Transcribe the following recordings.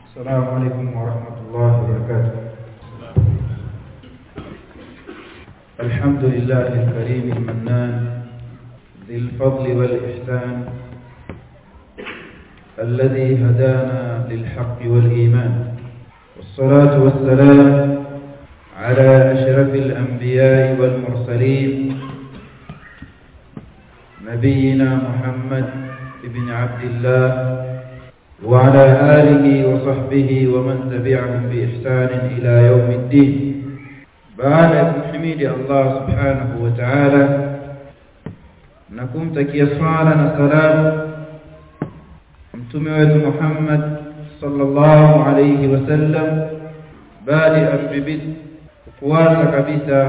السلام عليكم ورحمة الله وبركاته. الحمد لله الكريم المنان ذي الفضل والإحسان الذي هدانا للحق والإيمان، والصلاة والسلام على أشرف الأنبياء والمرسلين نبينا محمد ابن عبد الله وعلى آله وصحبه ومن تبعهم بإحسان إلى يوم الدين. بعد تحميد الله سبحانه وتعالى نكم تكي صلاة وسلام متومه محمد صلى الله عليه وسلم بادئا kwanza kabisa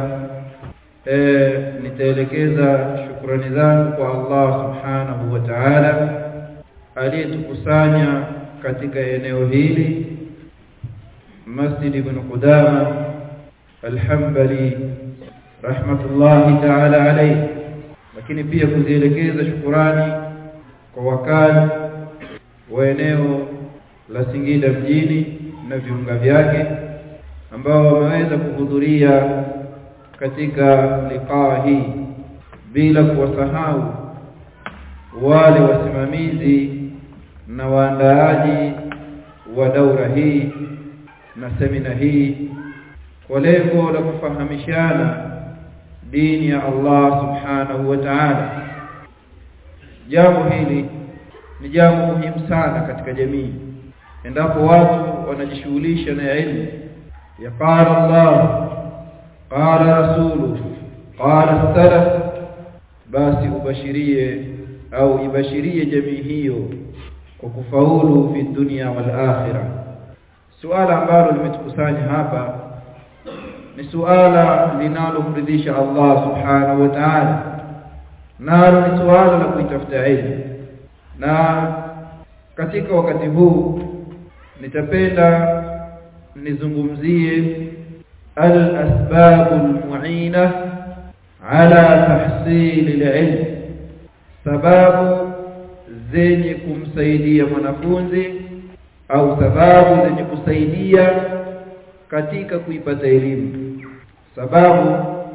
nitaelekeza shukrani zangu kwa Allah subhanahu wa ta'ala aliyetukusanya katika eneo hili Masjid Ibn Qudama Al-Hanbali rahmatullahi ta'ala alayhi, lakini pia kuzielekeza shukrani kwa wakali wa eneo la Singida mjini na viunga vyake ambao wameweza kuhudhuria katika liqaa hii, bila kuwasahau wale wasimamizi na waandaaji wa daura hii na semina hii kwa lengo la kufahamishana dini ya Allah subhanahu wa ta'ala. Jambo hili ni jambo muhimu sana katika jamii endapo watu wanajishughulisha na elimu ya qala Allah qala rasuluhu qala salaf, basi ibashirie jamii hiyo kwa kufaulu fi dunya wal akhirah. Suala ambalo limetukusanya hapa ni suala linalomridhisha Allah subhanahu wa ta'ala, nalo ni suala la kuitafuta elimu. Na katika wakati huu nitapenda nizungumzie al-asbab al-mu'ina ala tahsil al-ilm, sababu zenye kumsaidia mwanafunzi au sababu zenye kusaidia katika kuipata elimu, sababu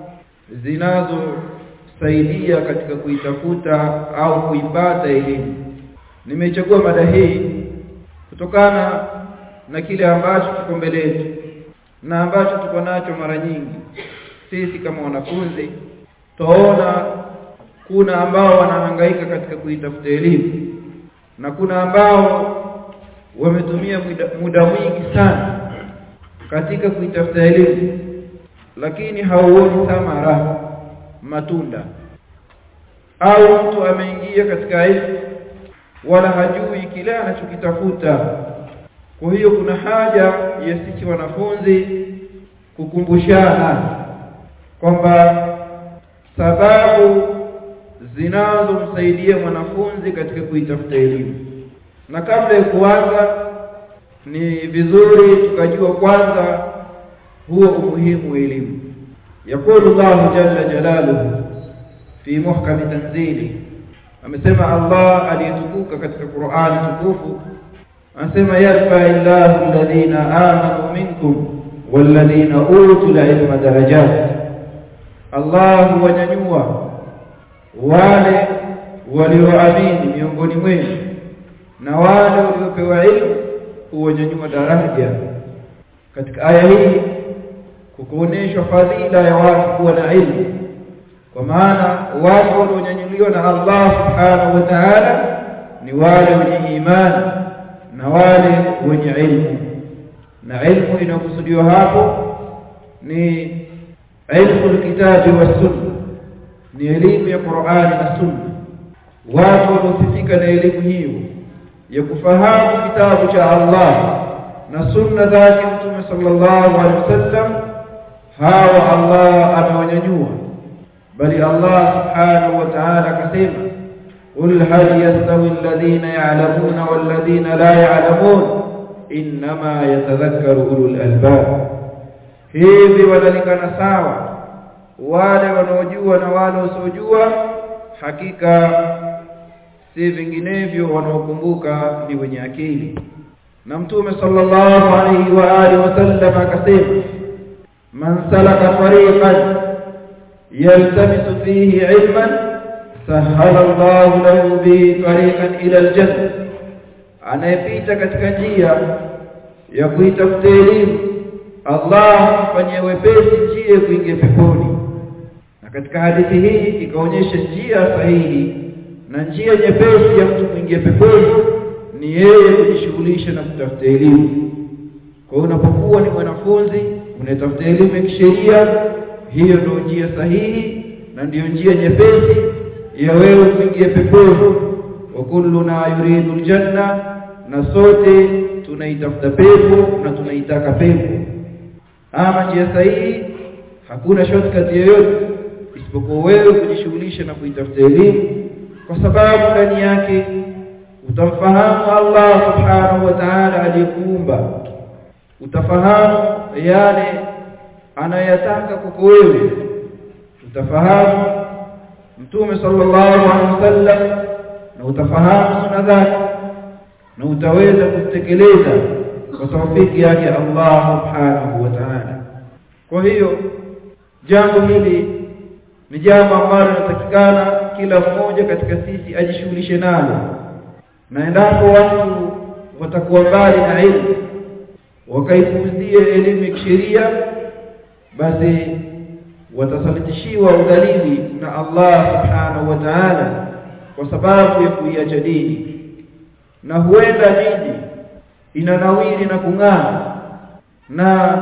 zinazosaidia katika kuitafuta au kuipata elimu. Nimechagua mada hii kutokana na kile ambacho kiko mbele yetu na ambacho tuko nacho mara nyingi sisi kama wanafunzi. Tunaona kuna ambao wanahangaika katika kuitafuta elimu na kuna ambao wametumia muda mwingi sana katika kuitafuta elimu, lakini hauoni thamara, matunda. Au mtu ameingia katika elimu wala hajui kile anachokitafuta. Kwa hiyo kuna haja ya sisi wanafunzi kukumbushana kwamba sababu zinazomsaidia mwanafunzi katika kuitafuta elimu. Na kabla ya kuanza ni vizuri tukajua kwanza huo umuhimu wa elimu. Yaqulu Allah jalla jalaluhu fi muhkam tanzili, amesema Allah aliyetukuka katika Qur'an tukufu, anasema yarfa illahu alladhina amanu minkum walladhina utul ilma darajat. Allah huwanyanyua wale walioamini miongoni mwenu na wale waliopewa ilmu huwanyanyua daraja. Katika aya hii kukuonesha fadhila ya watu kuwa na ilmu, kwa maana watu walionyanyuliwa na Allah subhanahu wa ta'ala ni wale wenye imani na wale wenye ilmu. Na ilmu inakusudiwa hapo ni ilmu al-kitabi was-sunnah, ni elimu ya Qur'ani na Sunna. Watu waliofika na elimu hiyo ya kufahamu kitabu cha Allah na sunna zake Mtume sallallahu alaihi wasallam, hawa Allah amewanyanyua. Bali Allah subhanahu wa ta'ala akasema, qul hal yastawi alladhina ya'lamuna wal ladhina la ya'lamun inma yatadhakkaru ulul albab. Hivi wanalingana sawa wale wanaojua na wale wasiojua? Hakika si vinginevyo wanaokumbuka ni wenye akili. na Mtume sallallahu alayhi wa alihi wasallam akasema, man salaka tariqan yaltamisu fihi ilman sahala Allahu lahu bihi tariqan ila aljanna, anayepita katika njia ya kuitafuta elimu Allah mfanyie wepesi njia ya kuingia peponi. Na katika hadithi hii ikaonyesha njia sahihi na njia nyepesi ya mtu kuingia peponi ni yeye kujishughulisha na kutafuta elimu. Kwa unapokuwa ni mwanafunzi unatafuta elimu ya kisheria, hiyo ndio njia sahihi na ndio njia nyepesi ya wewe kuingia peponi. Wa kulluna yuridu aljanna, na sote tunaitafuta pepo na tunaitaka pepo. Ama njia sahihi hakuna shortcut yoyote isipokuwa wewe kujishughulisha na kuitafuta elimu, kwa sababu ndani yake utamfahamu Allah subhanahu wa ta'ala aliyekuumba, utafahamu yale anayataka kwako wewe, utafahamu Mtume sallallahu alaihi wasallam na utafahamu sunna zake, na utaweza kutekeleza kwa tawfiki yake Allah subhanahu wa ta'ala. Kwa hiyo jambo hili ni jambo ambalo linatakikana kila mmoja katika sisi ajishughulishe nalo, na endapo watu watakuwa mbali na elimu wakaipuuzia elimu ya kisheria, basi watasalitishiwa udhalili na Allah subhanahu wa ta'ala kwa sababu ya kuiacha dini. Na huenda dini inanawiri na kung'aa na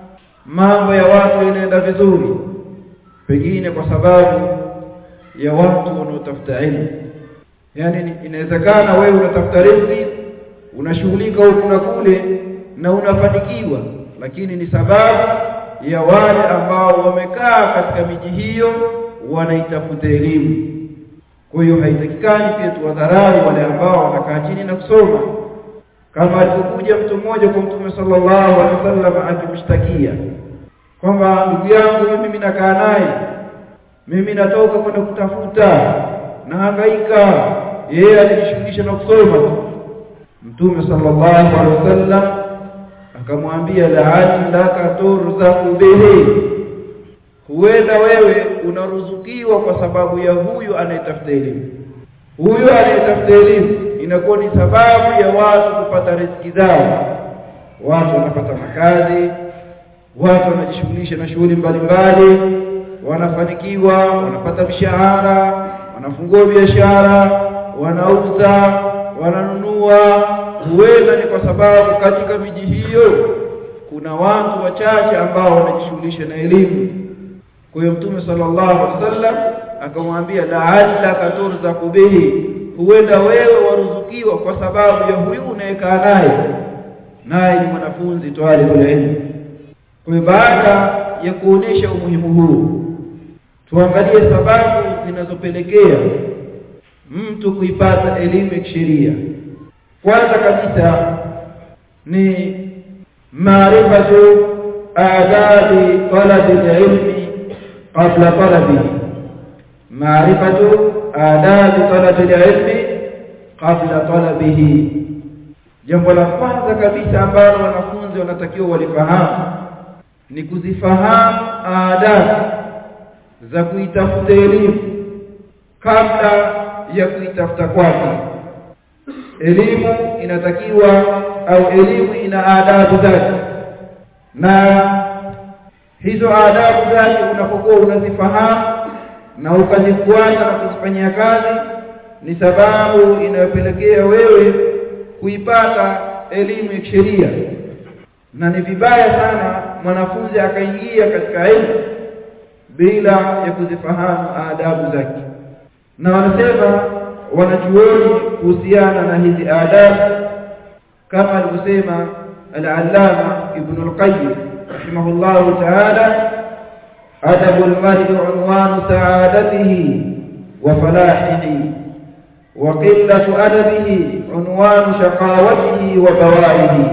mambo ya watu yanaenda vizuri, pengine kwa sababu ya watu wanaotafuta elimu. Yani inawezekana wewe unatafuta riziki, unashughulika huku na kule na unafanikiwa, lakini ni sababu ya wale ambao wamekaa katika miji hiyo wanaitafuta elimu. Kwa hiyo haitakikani pia tuwadharau wale ambao wanakaa chini na kusoma, kama alipokuja mtu mmoja kwa Mtume sallallahu alaihi wasallam akimshtakia kwamba, ndugu yangu mimi nakaa naye, mimi natoka kwenda kutafuta na hangaika, yeye alijishughulisha na kusoma. Mtume sallallahu alaihi wasallam akamwambia, la'allaka turzaqu bihi, huenda wewe unaruzukiwa kwa sababu ya huyu anayetafuta elimu. Huyu anayetafuta elimu inakuwa ni sababu ya watu kupata riziki zao, watu wanapata makazi, watu wanajishughulisha na shughuli mbalimbali, wanafanikiwa, wanapata mishahara, wanafungua biashara, wanauza, wananunua. Huenda ni kwa sababu katika miji hiyo kuna watu wachache ambao wanajishughulisha na elimu. Kwa hiyo Mtume sallallahu alaihi wasallam akamwambia, la'allaka turzaqu bihi, huenda wewe waruzukiwa kwa sababu ya huyu unayekaa naye ni mwanafunzi talibul ilm. Kwa hiyo baada ya kuonesha umuhimu huu, tuangalie sababu zinazopelekea mtu kuipata elimu ya kisheria. Kwanza kabisa ni maarifatu adabi talabil ilmi qabla talabihi. Maarifatu adabi talabil ilmi qabla talabihi, jambo la kwanza kabisa ambalo wanafunzi wanatakiwa walifahamu ni kuzifahamu adabu za kuitafuta elimu kabla ya kuitafuta kwake. Elimu inatakiwa au elimu ina adabu zake, na hizo adabu zake unapokuwa unazifahamu na ukazifuata na kuzifanyia kazi, ni sababu inayopelekea wewe kuipata elimu ya kisheria. Na ni vibaya sana mwanafunzi akaingia katika elimu bila ya kuzifahamu adabu zake. Na wanasema wanachuoni kuhusiana na hizi adabu, kama alivyosema al-Allama Ibn al-Qayyim rahimahullahu ta'ala, adabu al-mar'i unwanu sa'adatihi wa falahihi, wa qillatu adabihi unwanu shaqawatihi wa bawaihi.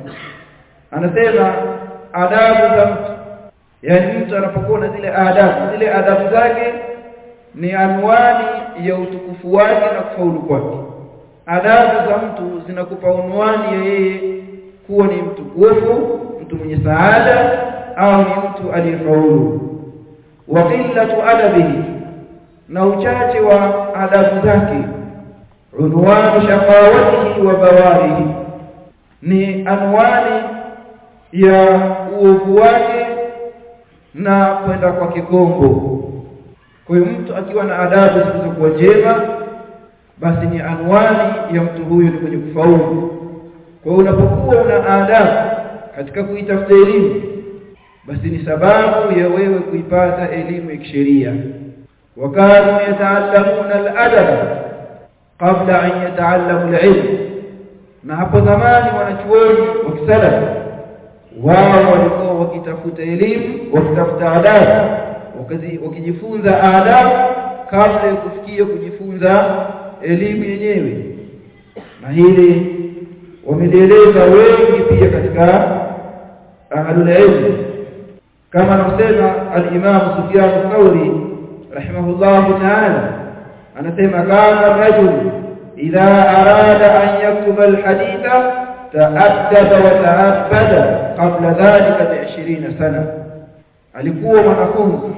Anasema adabu za mtu, yani mtu anapokuwa na zile adabu zake ni anwani ya utukufu wake na kufaulu kwake. adabu za mtu zinakupa unwani yeye kuwa ni mtukufu, mtu mwenye saada au ni mtu aliyefaulu. Wa qillatu adabihi, na uchache wa adabu zake, unwani shaqawatihi wa bawarihi, ni anwani ya uovu wake na kwenda kwa kikombo. Kwa hiyo mtu akiwa na adabu zisizokuwa njema, basi ni anwani ya mtu huyu ni kwenye kufaulu. Kwa hiyo unapokuwa una adabu katika kuitafuta elimu, basi ni sababu ya wewe kuipata elimu ya kisheria. Wakanu yataallamuna al-adab qabla an yataallamu al-ilm, na hapo zamani wanachuoni wa kisalafu wao walikuwa wakitafuta elimu, wakitafuta adabu, wakijifunza adabu kabla ya kufikia kujifunza elimu yenyewe. Na hili wamelieleza wengi pia katika ahlul ilm, kama anasema al-Imam Sufyan al-Thawri rahimahullahu ta'ala, anasema kana rajul idha arada an yaktuba al-haditha ta'addaba wa ta'abbada qabla dhalika bi 20 sana. Alikuwa mwanafunzi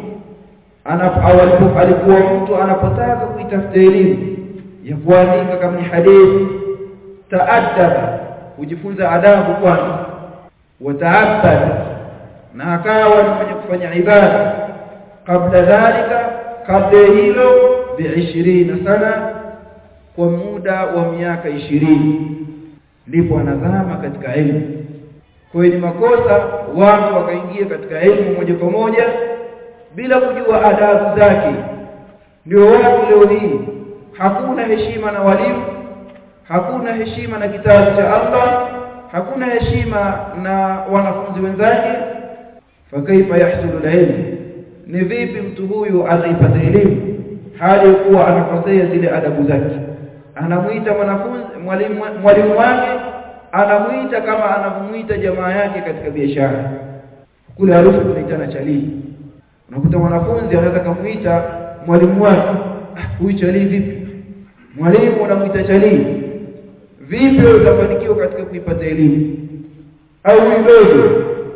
alikuwa mtu anapotaka kuitafuta elimu ya kuandika kama ni hadithi, ta'addaba, kujifunza adabu kwanza, wa ta'abbada, na akawa mwenye kufanya ibada kabla dhalika, kabla hilo bi 20 sana, kwa muda wa miaka 20, ndipo anazama katika elimu. Kwa hiyo ni makosa watu wakaingia katika elimu moja kwa moja bila kujua adabu zake. Ndio watu leo hii hakuna heshima na walimu, hakuna heshima na kitabu cha Allah, hakuna heshima na wanafunzi wenzake. Fakaifa yahsulu al-ilm, ni vipi mtu huyu ataipata elimu hali kuwa anakosea zile adabu zake? Anamuita mwanafunzi mwalimu wake, anamuita kama anamuita jamaa yake katika biashara. Kule harufu tunaitana chali. Unakuta mwanafunzi anaweza kumuita mwalimu wake, huyu chali vipi? Mwalimu unamuita chali. Vipi utafanikiwa katika kuipata elimu? Au mdogo,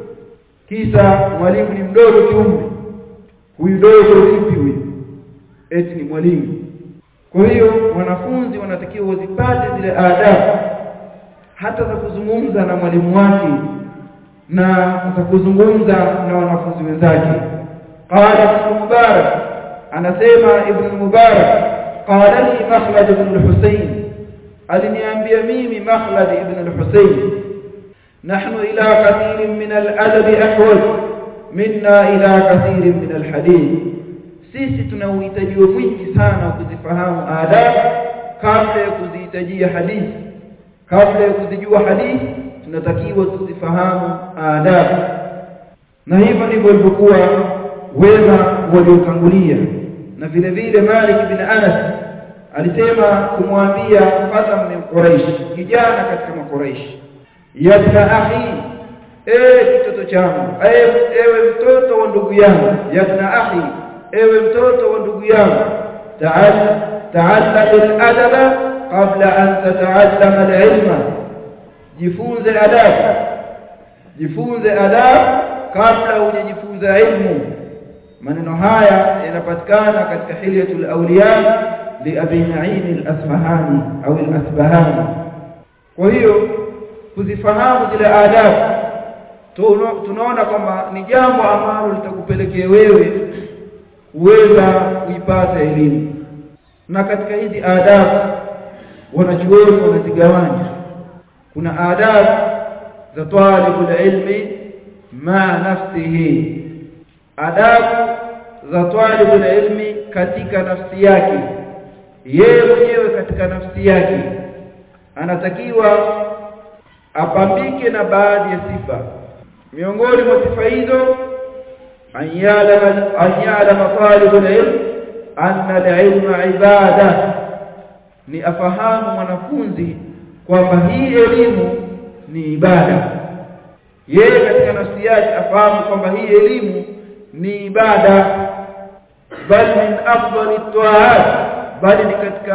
kisa mwalimu ni mdogo kiumri, huyu dogo vipi huyu? Eti ni mwalimu. Kwa hiyo wanafunzi wanatakiwa wazipate zile adabu hata za kuzungumza na mwalimu wake na za kuzungumza na wanafunzi wenzake. Qala Ibn Mubarak, anasema Ibn Mubarak, qala li Makhlad ibn al-Husayn, aliniambia mimi Makhlad ibn al-Husayn, nahnu ila kathirin min al-adab ahwaj minna ila kathirin min al-hadith, sisi tuna uhitaji mwingi sana wa kuzifahamu adabu kabla ya kuzihitajia hadithi. Kabla ya kuzijua hadithi tunatakiwa tuzifahamu adabu. Na hivyo ndivyo ilivyokuwa wema waliotangulia. Na vile vile Malik bin Anas alisema kumwambia Fatam min Quraish, kijana katika Quraish, ya ibn akhi, mtoto changu, ewe mtoto wa ndugu yangu, ya ibn akhi, ewe mtoto wa ndugu yangu, ta'allam al-adaba qabla an tata'allam al-ilma, jifunze adabu kabla hujajifunza ilmu. Maneno haya yanapatikana katika Hilyatul Awliya li Abi Na'im al-Asfahani au al-Asbahani. Kwa hiyo kuzifahamu zile adabu tunaona kwamba ni jambo ambalo litakupelekea wewe kuweza kuipata elimu. Na katika hizi adabu wanachuoni wanazigawanya. Kuna adabu za talibul ilmi ma nafsihi, adabu za talibul ilmi katika nafsi yake, yeye mwenyewe katika nafsi yake anatakiwa apambike na baadhi ya sifa. Miongoni mwa sifa hizo, an ya'lama talibul ilm anna al-ilma ibada, ni afahamu mwanafunzi kwamba hii elimu ni ibada. Yeye katika nafsi yake afahamu kwamba hii elimu ni ibada, bali min afdali at-ta'at, bali ni katika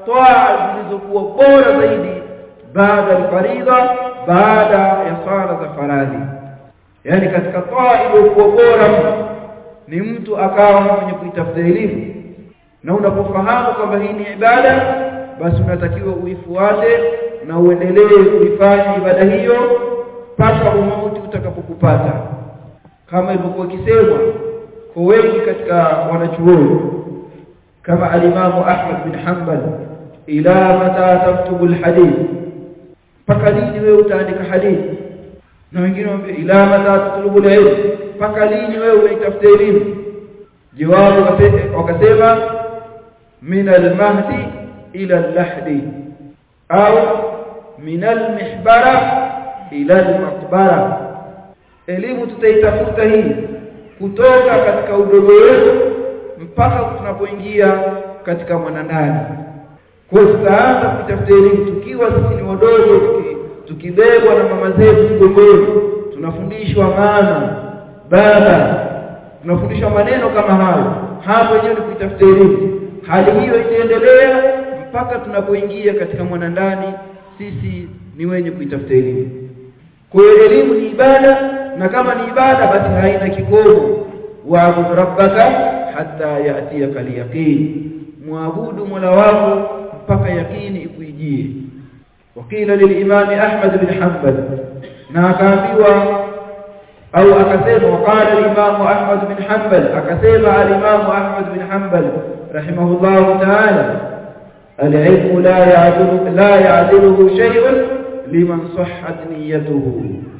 toa zilizokuwa bora zaidi baada al-faridha, baada ya swala za faradhi. Yani katika toa iliyokuwa bora ni mtu akawa mwenye kuitafuta elimu, na unapofahamu kwamba hii ni ibada, basi unatakiwa uifuate na uendelee kuifanya ibada hiyo mpaka umauti utakapokupata, kama ilivyokuwa kisemwa kwa wengi katika wanachuoni kama al-Imam Ahmad bin Hanbal, ila mata taktubu al-hadith, mpaka lini wewe utaandika hadithi? Na wengine wambia ila mata tatlubu al-ilm, mpaka lini wewe unaitafuta elimu? Jawabu wakasema min al-mahdi ila al-lahdi, au min al-mihbara ila al-maqbara. Elimu tutaitafuta hii kutoka katika udogo wetu mpaka tunapoingia katika mwanandani. Kwa hiyo tutaanza kutafuta elimu tukiwa sisi ni wadogo, tukibebwa na mama zetu mgongoni, tunafundishwa maana baba, tunafundishwa maneno kama hayo. Hapo wenyewe ni kutafuta elimu. Hali hiyo itaendelea mpaka tunapoingia katika mwanandani, sisi ni wenye kuitafuta elimu. Kwa hiyo elimu ni ibada, na kama ni ibada basi haina kikomo. Wa'bud rabbaka hatta ya'tiyaka al-yaqin, muabudu Mola wako mpaka yakini ikujie. Wakila lil-Imam Ahmad bin Hanbal, na akaambiwa au akasema, waqala al-Imam Ahmad bin Hanbal, akasema al-Imam Ahmad bin Hanbal rahimahullah ta'ala, al-ilmu la ya'diluhu shay'un liman sahhat niyyatuhu,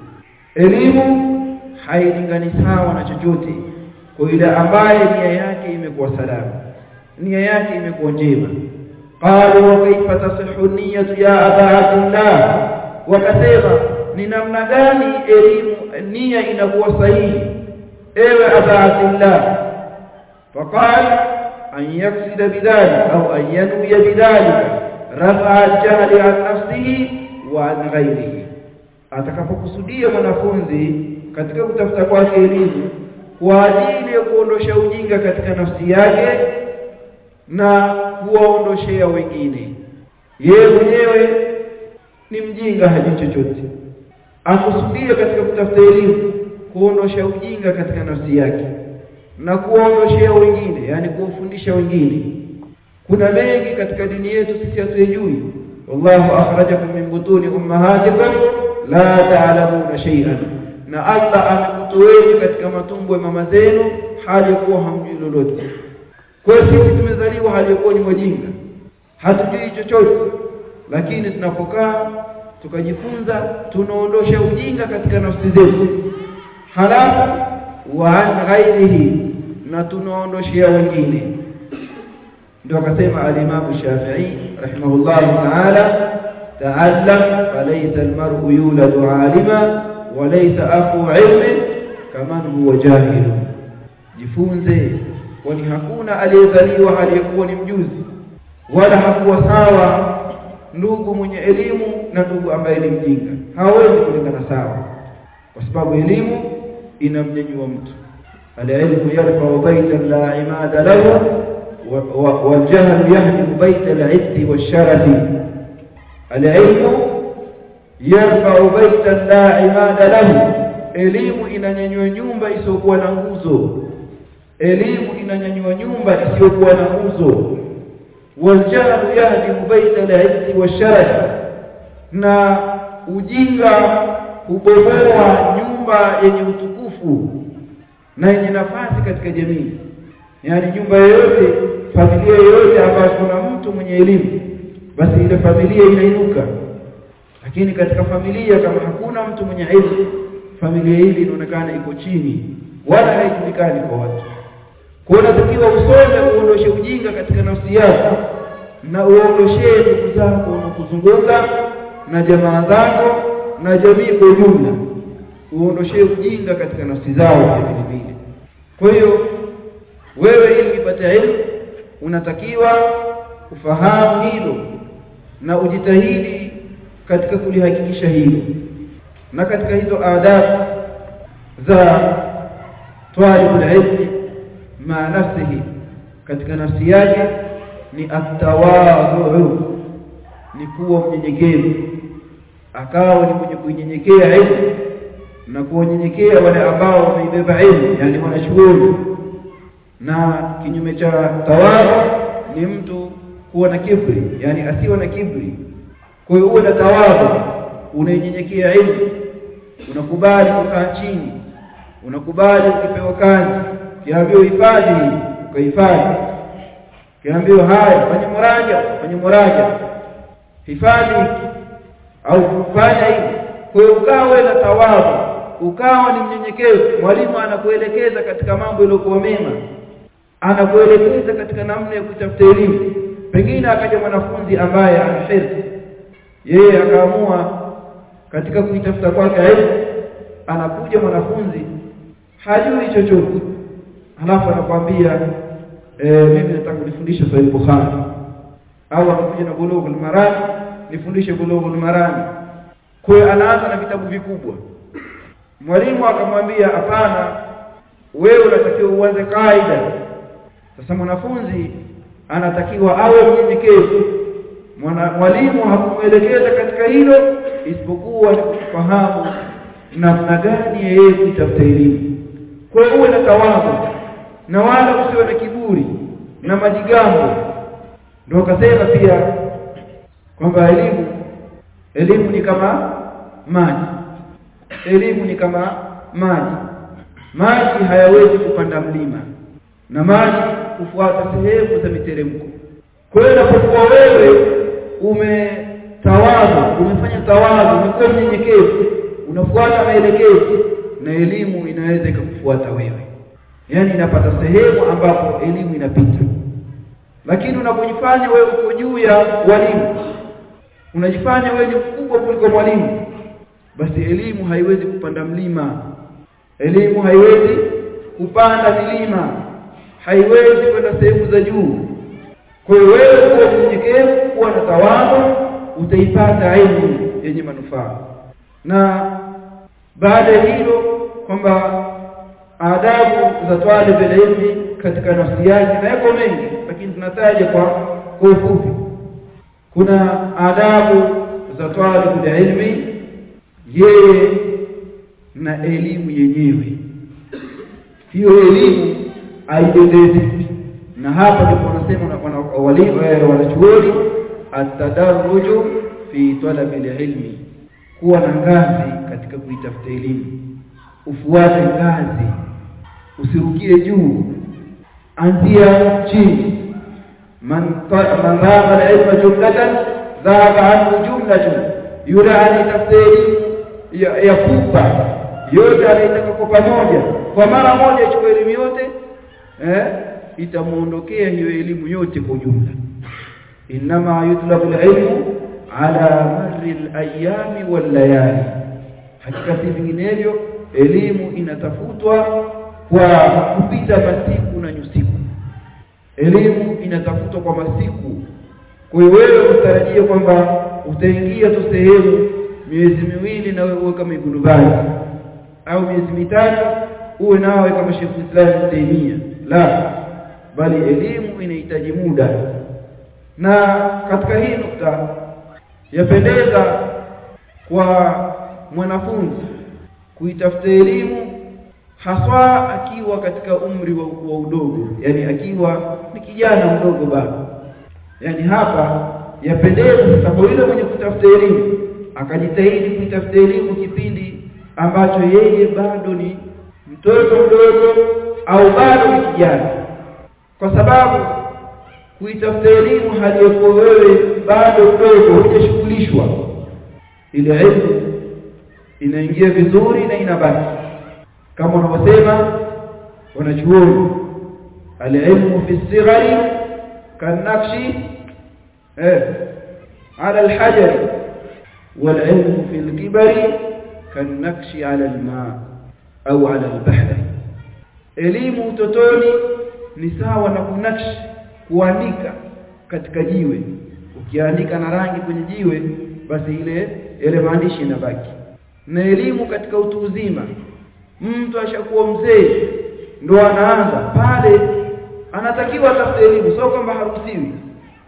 elimu hailingani sawa na chochote kwa yule ambaye nia yake imekuwa salama, nia yake imekuwa njema. Qalu wa kaifa tasihhu niyyatu ya Aba Abdullah, wakasema ni namna gani elimu nia inakuwa sahihi ewe Aba Abdullah? Faqala an yaksida bidhalika au an yanwiya bidhalika rafa'a al-jahli an nafsihi wa an ghayrihi. Atakapokusudia mwanafunzi katika kutafuta kwake elimu kwa ajili ya kuondosha ujinga katika nafsi yake na kuwaondoshea wengine, yeye mwenyewe ni mjinga, hajui chochote, akusudia katika kutafuta elimu kuondosha ujinga katika nafsi yake na kuwaondoshea wengine, yani kuwafundisha wengine. Kuna mengi katika dini yetu sisi hatujui. Wallahu akhrajakum min butuni ummahatikum la ta'lamuna shay'an, na Allah amekutoeni katika matumbo ya mama zenu hali ya kuwa hamjui lolote. Kwa hiyo sisi tumezaliwa hali ya kuwa ni wajinga, hatujui chochote, lakini tunapokaa tukajifunza tunaondosha ujinga katika nafsi zetu, halafu wa an ghairihi, na tunaondoshia wengine. Ndio akasema al-Imam Shafi'i rahimahullah ta'ala, ta'allam falaysa al-mar'u yuladu 'alima wa laysa akhu 'ilmin kaman huwa jahil. Jifunze, kwani hakuna aliyezaliwa aliyekuwa ni mjuzi, wala hakuwa sawa ndugu mwenye elimu na ndugu ambaye ni mjinga. Hawezi kulingana sawa, kwa sababu elimu inamnyanyua mtu. Al-ilmu yarfa'u baytan la imada lahu wal jahl yahdimu bayta al-'izzi wash-sharafi. Al-ilmu yarfa'u baytan la imada lahu, elimu inanyanyua nyumba isiyokuwa na nguzo, elimu inanyanyua nyumba isiyokuwa na nguzo. Wal jahl yahdimu bayta al-'izzi wash-sharafi, na ujinga hubomoa nyumba yenye utukufu na yenye nafasi katika jamii. Yani nyumba yoyote, familia yoyote ambayo kuna mtu mwenye elimu, basi ile familia inainuka. Lakini katika familia kama hakuna mtu mwenye elimu, familia ile inaonekana iko chini, wala haijulikani kwa watu. Kwa hiyo unatakiwa usome kuondosha ujinga katika nafsi yako, na uondoshee ndugu zako unakuzunguka na jamaa zako na jamii kwa ujumla, uondoshee ujinga katika nafsi zao vile vile. Kwa hiyo wewe ili upate elimu unatakiwa ufahamu hilo na ujitahidi katika kulihakikisha hilo. Na katika hizo adabu za talibul ilmi ma nafsihi, katika nafsi yake ni at-tawadhu, ni kuwa mnyenyekevu, akawa ni mwenye kunyenyekea ilmu na kuwanyenyekea wale ambao wameibeba ilmu, yani wanachuoni. Na kinyume cha tawadhu ni mtu kuwa na kibri, yani asiwe na kibri. Kwa hiyo uwe na tawadhu, unanyenyekea ilmu, unakubali kukaa chini, unakubali ukipewa kazi, kiambiwa hifadhi ukahifadhi, kiambiwa haya fanya muraja hifadhi au kufanya hivi. Kwa hiyo ukawe na tawadhu, ukawa ni mnyenyekevu. Mwalimu anakuelekeza katika mambo yaliyokuwa mema, anakuelekeza katika namna ya kutafuta elimu. Pengine akaja mwanafunzi ambaye anahirsi, yeye akaamua katika kuitafuta kwake elimu, anakuja mwanafunzi hajui chochote, halafu anakuambia mimi nataka kunifundisha Sahih Bukhari, au anakuja na Bulughul Maram, nifundishe Bulughul Maram. Kwa hiyo anaanza na vitabu vikubwa. Mwalimu akamwambia hapana, wewe unatakiwa uanze kaida. Sasa mwanafunzi anatakiwa awe mnyenyekevu. Mwalimu hakumuelekeza katika hilo, isipokuwa ni kufahamu namna gani yeye kutafuta elimu. Kwa hiyo uwe na tawadhu na wala usiwe na kiburi na majigambo. Ndio akasema pia kwamba elimu ni kama maji. Elimu ni kama maji. Maji hayawezi kupanda mlima na maji kufuata sehemu za miteremko. Kwa hiyo unapokuwa wewe umetawadha, umefanya tawadhu, umekuwa mnyenyekevu, unafuata maelekezo, na elimu inaweza kukufuata wewe. Yaani inapata sehemu ambapo elimu inapita. Lakini unapojifanya wewe uko juu ya walimu, unajifanya wewe ni mkubwa kuliko mwalimu, basi elimu haiwezi kupanda mlima, elimu haiwezi kupanda milima, haiwezi kwenda sehemu za juu. Kwa hiyo wewe uwe mnyenyekevu, kuwa na tawadhu, utaipata elimu yenye manufaa. Na baada ya hilo kwamba adabu za talib ilmi katika nafsi yake na yako mengi, lakini tunataja kwa ufupi. Kuna adabu za talib ilmi yeye na elimu yenyewe. Hiyo elimu aidendezi, na hapa ndipo wanasema wanachuoni at-tadarruju fi talab ilmi, kuwa na ngazi katika kuitafuta elimu. Ufuate ngazi, usirukie juu, anzia chini. Man dhaba al-ilma jumlatan dhaba anhu jumlatun, yule anayetafuta elimu ya fupa yote, anayetaka kwa pamoja, kwa mara moja achukue elimu yote, itamuondokea hiyo elimu yote kwa jumla. Inma yutlabu al-ilmu ala marri al-ayami wal-layali, hakika si vinginevyo elimu inatafutwa kwa kupita masiku na nyusiku. Elimu inatafutwa kwa masiku. Kwa hiyo wewe utarajie kwamba utaingia tu sehemu miezi miwili na wewe kama Ibn Baz, au miezi mitatu uwe nawe kama Sheikh Islam Ibn Taymiyyah. La, bali elimu inahitaji muda. Na katika hii nukta yapendeza kwa mwanafunzi kuitafuta elimu haswa akiwa katika umri wa udogo, yani akiwa ni kijana mdogo bado. Yani hapa yapendeza sasa kwa yule mwenye kutafuta elimu akajitahidi kuitafuta elimu kipindi ambacho yeye bado ni mtoto mdogo au bado ni kijana, kwa sababu kuitafuta elimu hali yako wewe bado mdogo, hujashughulishwa, ile elimu inaingia vizuri na inabaki. Kama wanavyosema wanachuoni, al-ilmu fi as-sighari kan-naqshi ala al-hajar, wal-ilmu fi al-kibari kan-naqshi ala al-ma au ala al-bahr. Elimu utotoni ni sawa na kunakshi, kuandika katika jiwe. Ukiandika na rangi kwenye jiwe, basi ile maandishi yanabaki. Na elimu katika utu uzima, mtu ashakuwa mzee ndo anaanza pale, anatakiwa atafute elimu, sio kwamba haruhusiwi.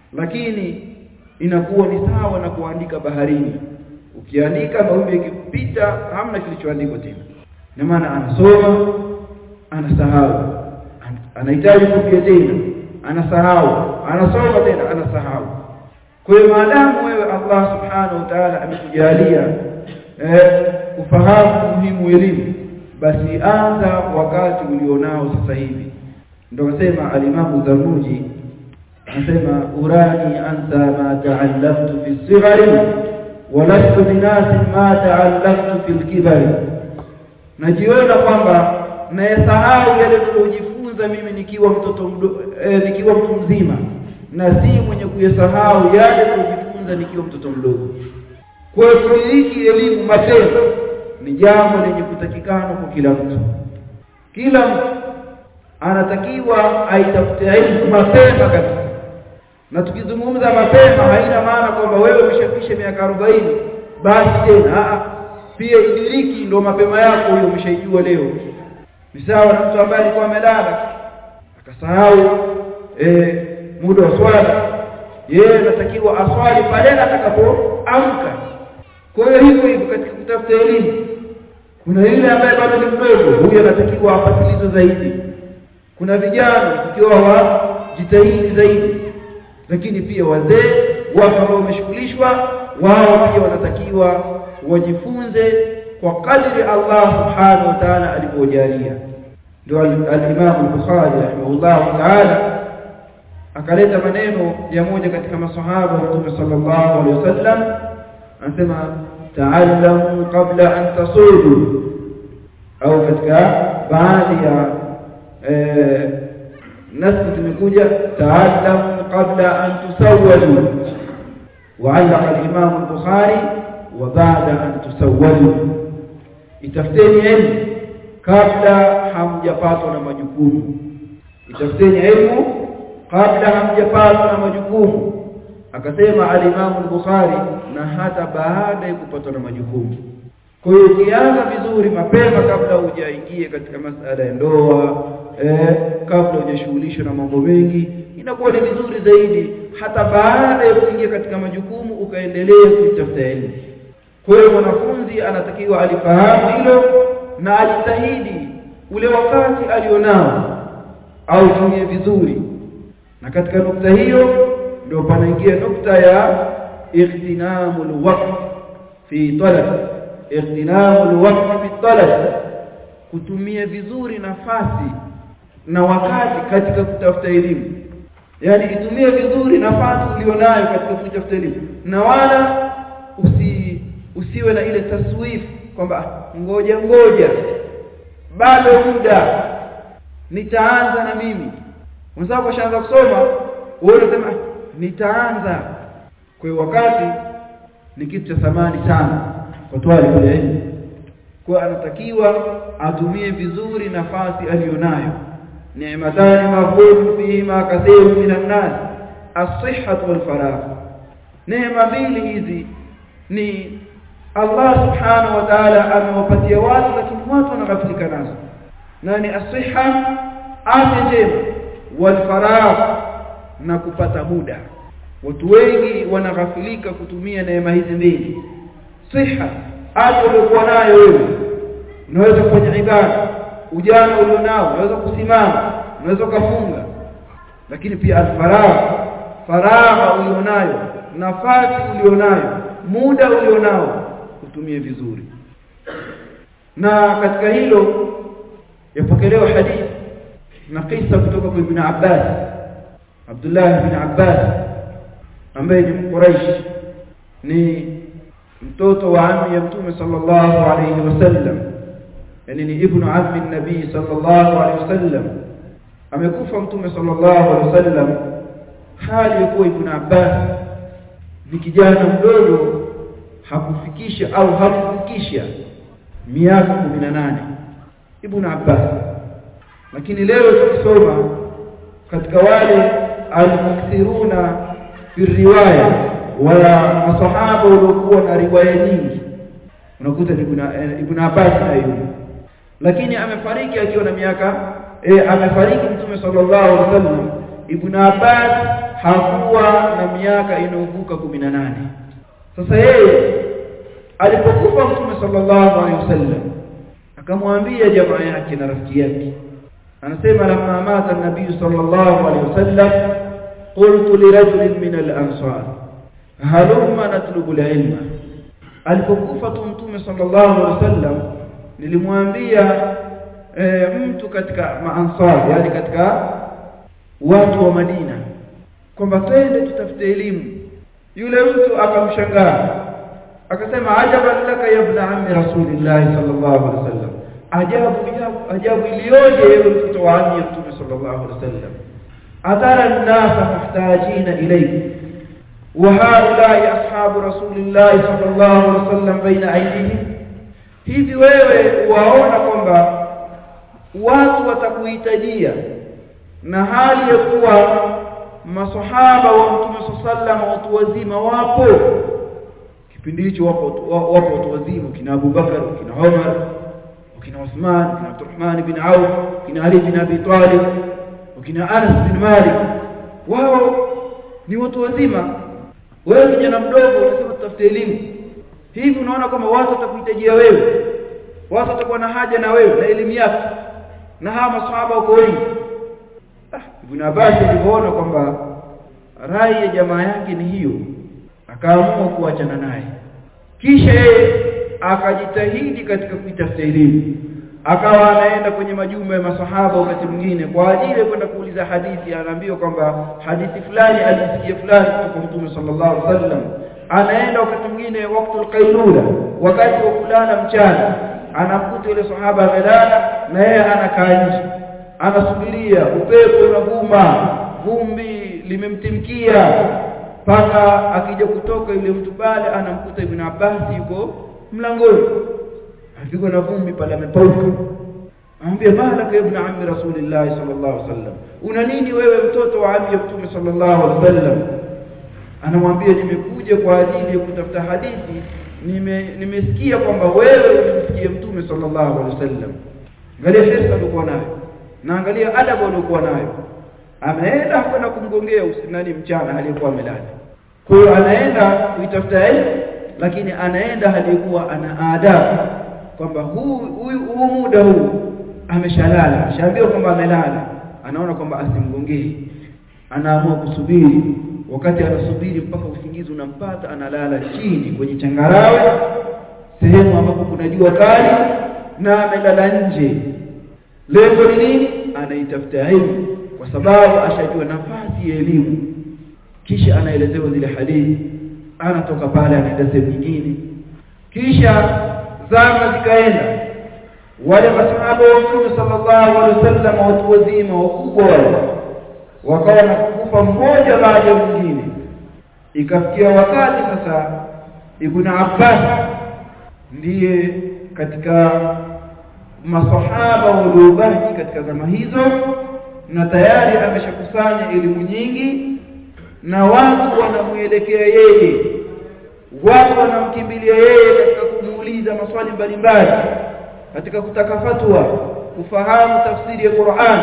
lakini inakuwa ni sawa na kuandika baharini. Ukiandika mawimbi yakipita hamna kilichoandikwa tena. Na maana anasoma, anasahau, anahitaji kurudia tena, anasahau, anasoma tena, anasahau. Kwa hiyo maadamu wewe Allah subhanahu wa ta'ala amekujalia kufahamu muhimu elimu, basi anza wakati ulionao sasa hivi. Ndio nasema al-Imam Zarnuji anasema urani anta ma ta'allamtu fi sighari wa lastu binasi ma ta'allamtu fil kibari. Najiona kwamba nayasahau yale niliyojifunza mimi nikiwa mtoto nikiwa mtu mzima, na si mwenye kuyasahau yale niliyojifunza nikiwa mtoto mdogo. Kwa hiyo kudiriki elimu mapema ni jambo lenye kutakikana kwa kila mtu. Kila mtu anatakiwa aitafute elimu mapema kabisa. Na tukizungumza mapema haina maana kwamba wewe umeshafikisha miaka 40 basi tena. Pia idiriki ndio mapema yako hiyo umeshaijua leo. Ni sawa na mtu ambaye alikuwa amelala akasahau muda wa swala. Yeye anatakiwa aswali pale atakapoamka. Kwa hiyo hivyo katika kutafuta elimu, kuna yule ambaye bado ni mdogo, huyo anatakiwa afatilize zaidi. Kuna vijana tukiwa wajitahidi zaidi, lakini pia wazee wao ambao wameshughulishwa, wao pia wanatakiwa wajifunze kwa kadri Allah subhanahu wa ta'ala alivyojalia. Ndio al-Imam al-Bukhari rahimahullah ta'ala akaleta maneno ya moja katika masahaba wa Mtume sallallahu alaihi wasallam, anasema ta'allamu qabla an tasudu, au katika baadhi ya nasi tumekuja ta'allamu qabla an tusawwadu, wa'allaqa al-Imam al-Bukhari wa ba'da an tusawwadu. Itafuteni elimu kabla hamjapatwa na majukumu. Itafuteni elimu kabla hamjapatwa na majukumu. Akasema al-Imam al-Bukhari, na hata baada ya kupatwa na majukumu. Kwa hiyo ukianza vizuri mapema kabla hujaingia katika masuala ya ndoa, kabla hujashughulishwa na mambo mengi, inakuwa ni vizuri zaidi hata baada ya kuingia katika majukumu ukaendelea kutafuta elimu. Kwa hiyo mwanafunzi anatakiwa alifahamu hilo na ajitahidi ule wakati alionao au tumie vizuri. Na katika nukta hiyo ndio panaingia nukta ya ightinamul waqt fi talab. Ightinamul waqt fi talab, kutumia vizuri nafasi na wakati katika kutafuta elimu. Yani itumie vizuri nafasi ulionayo katika kutafuta elimu, na wala usiwe na ile taswif kwamba ngoja bado muda nitaanza na mimi. Unataka kushaanza kusoma, wewe unasema nitaanza. Kwa hiyo wakati ni kitu cha thamani sana kwa twali kule elimu. Kwa anatakiwa atumie vizuri nafasi alionayo. Ni'matani mafhum fihima kathirun minan nas, as-sihhatu wal faragh. Neema mbili hizi ni Allah subhanahu wa ta'ala amewapatia watu, lakini watu wanaghafilika nazo. Nani? As-sihha, afya njema, wal faragh, na kupata muda. Watu wengi wanaghafilika kutumia neema hizi mbili. Sihha, afya uliokuwa nayo wewe, unaweza kufanya ibada. Ujana ulionao unaweza kusimama, unaweza kufunga. Lakini pia al-faragh, faragha ulionayo, nafasi ulionayo, muda ulionao, utumie vizuri. Na katika hilo yapokelewa hadithi na kisa kutoka kwa Ibn Abbas, Abdullah ibn Abbas ambaye ni Quraysh, ni mtoto wa ammi ya Mtume sallallahu alayhi wasallam, yani ni ibn ammi an-nabii sallallahu alayhi wasallam. Amekufa Mtume sallallahu alayhi wasallam hali yakuwa Ibn Abbas ni kijana mdogo, hakufikisha au hakufikisha miaka 18 Ibn Abbas. Lakini leo tukisoma katika wale al-mukthiruna fi riwaya wala masahaba waliokuwa na riwaya nyingi, unakuta Ibn Abbas na yeye. Lakini amefariki akiwa na miaka amefariki Mtume sallallahu alaihi wasallam Ibn Abbas hakuwa na miaka inayovuka 18. Sasa yeye alipokufa Mtume sallallahu alaihi wasallam akamwambia jamaa yake na rafiki yake, anasema lamma mata an-nabiy sallallahu alaihi wasallam qultu li rajulin min al-ansar halumma natlubu al-ilma. Alipokufa Mtume sallallahu alaihi wasallam nilimwambia mtu katika maansar, yani katika watu wa Madina, kwamba twende tutafute elimu. Yule mtu akamshangaa akasema, ajaban laka ya ibn ammi rasulillah sallallahu alaihi wasallam, ajabu iliyoje ewe mtoto wa ammi Mtume sallallahu alaihi wasallam. atara an-nasa muhtajina ilayk wa haula'i ashabu rasulillah sallallahu alaihi wasallam baina aydihim. Hivi wewe waona kwamba watu watakuhitajia na hali ya kuwa masahaba wa Mtume sallallahu watu wazima wapo? Kipindi hicho wapo watu wazima, kina Abu Bakar, kina Umar, kina Uthman, kina Abdurrahman bin Auf, kina Ali bin Abi Talib, kina Anas bin Malik. Wao ni watu wazima. Wewe kijana mdogo unasema tutafute elimu. Hivi unaona kama watu watakuhitajia wewe? Watu watakuwa na haja na wewe na elimu yako? Na hawa masahaba wako wengi. Ibn Abbas alipoona kwamba rai ya jamaa yake ni hiyo, akaamua kuachana naye. Kisha yeye akajitahidi katika kuitafuta elimu. Akawa anaenda kwenye majumba ya masahaba wakati mwingine kwa ajili ya kwenda kuuliza hadithi. Anaambiwa kwamba hadithi fulani alisikia fulani kutoka Mtume sallallahu alaihi wasallam. Anaenda wakati mwingine wakati al-qailula, wakati wa kulala mchana, anamkuta yule sahaba amelala na yeye anakaa nje, anasubiria. Upepo unavuma, vumbi limemtimkia, paka akija kutoka yule mtu pale anamkuta Ibn Abbas yuko mlangoni, afiko na vumbi pale amepauka. Anambia, malaka ibn ammi rasulillah sallallahu alaihi wasallam, una nini wewe mtoto wa ammi Mtume sallallahu alaihi wasallam? Anamwambia, nimekuja kwa ajili ya kutafuta hadithi, nimesikia kwamba wewe ulimsikia Mtume sallallahu alaihi wasallam. Angalia hisa alikuwa nayo na angalia adabu alikuwa nayo. Ameenda kwenda kumgongea usinani mchana aliyekuwa amelala. Kwa hiyo anaenda kuitafuta elimu, lakini anaenda aliyekuwa ana adabu kwamba huu muda huu ameshalala, shaambiwa kwamba amelala, anaona kwamba asimgongee, anaamua kusubiri. Wakati anasubiri mpaka usingizi unampata, analala chini kwenye changarawe, sehemu ambapo kuna jua kali, na amelala nje. Lengo ni nini? Anaitafuta elimu, kwa sababu ashajua nafasi ya elimu. Kisha anaelezewa zile hadithi, anatoka pale anaenda sehemu nyingine. Kisha zama zikaenda, wale masahaba wa Mtume sallallahu alaihi wasallam watu wazima wakubwa wale wakawa nakufa mmoja baada ya mwingine. Ikafikia wakati sasa Ibn Abbas ndiye katika masahaba waliobaki katika zama hizo, na tayari ameshakusanya elimu nyingi, na watu wanamuelekea yeye, watu wanamkimbilia yeye katika kumuuliza maswali mbalimbali, katika kutaka fatwa, kufahamu tafsiri ya Qur'an.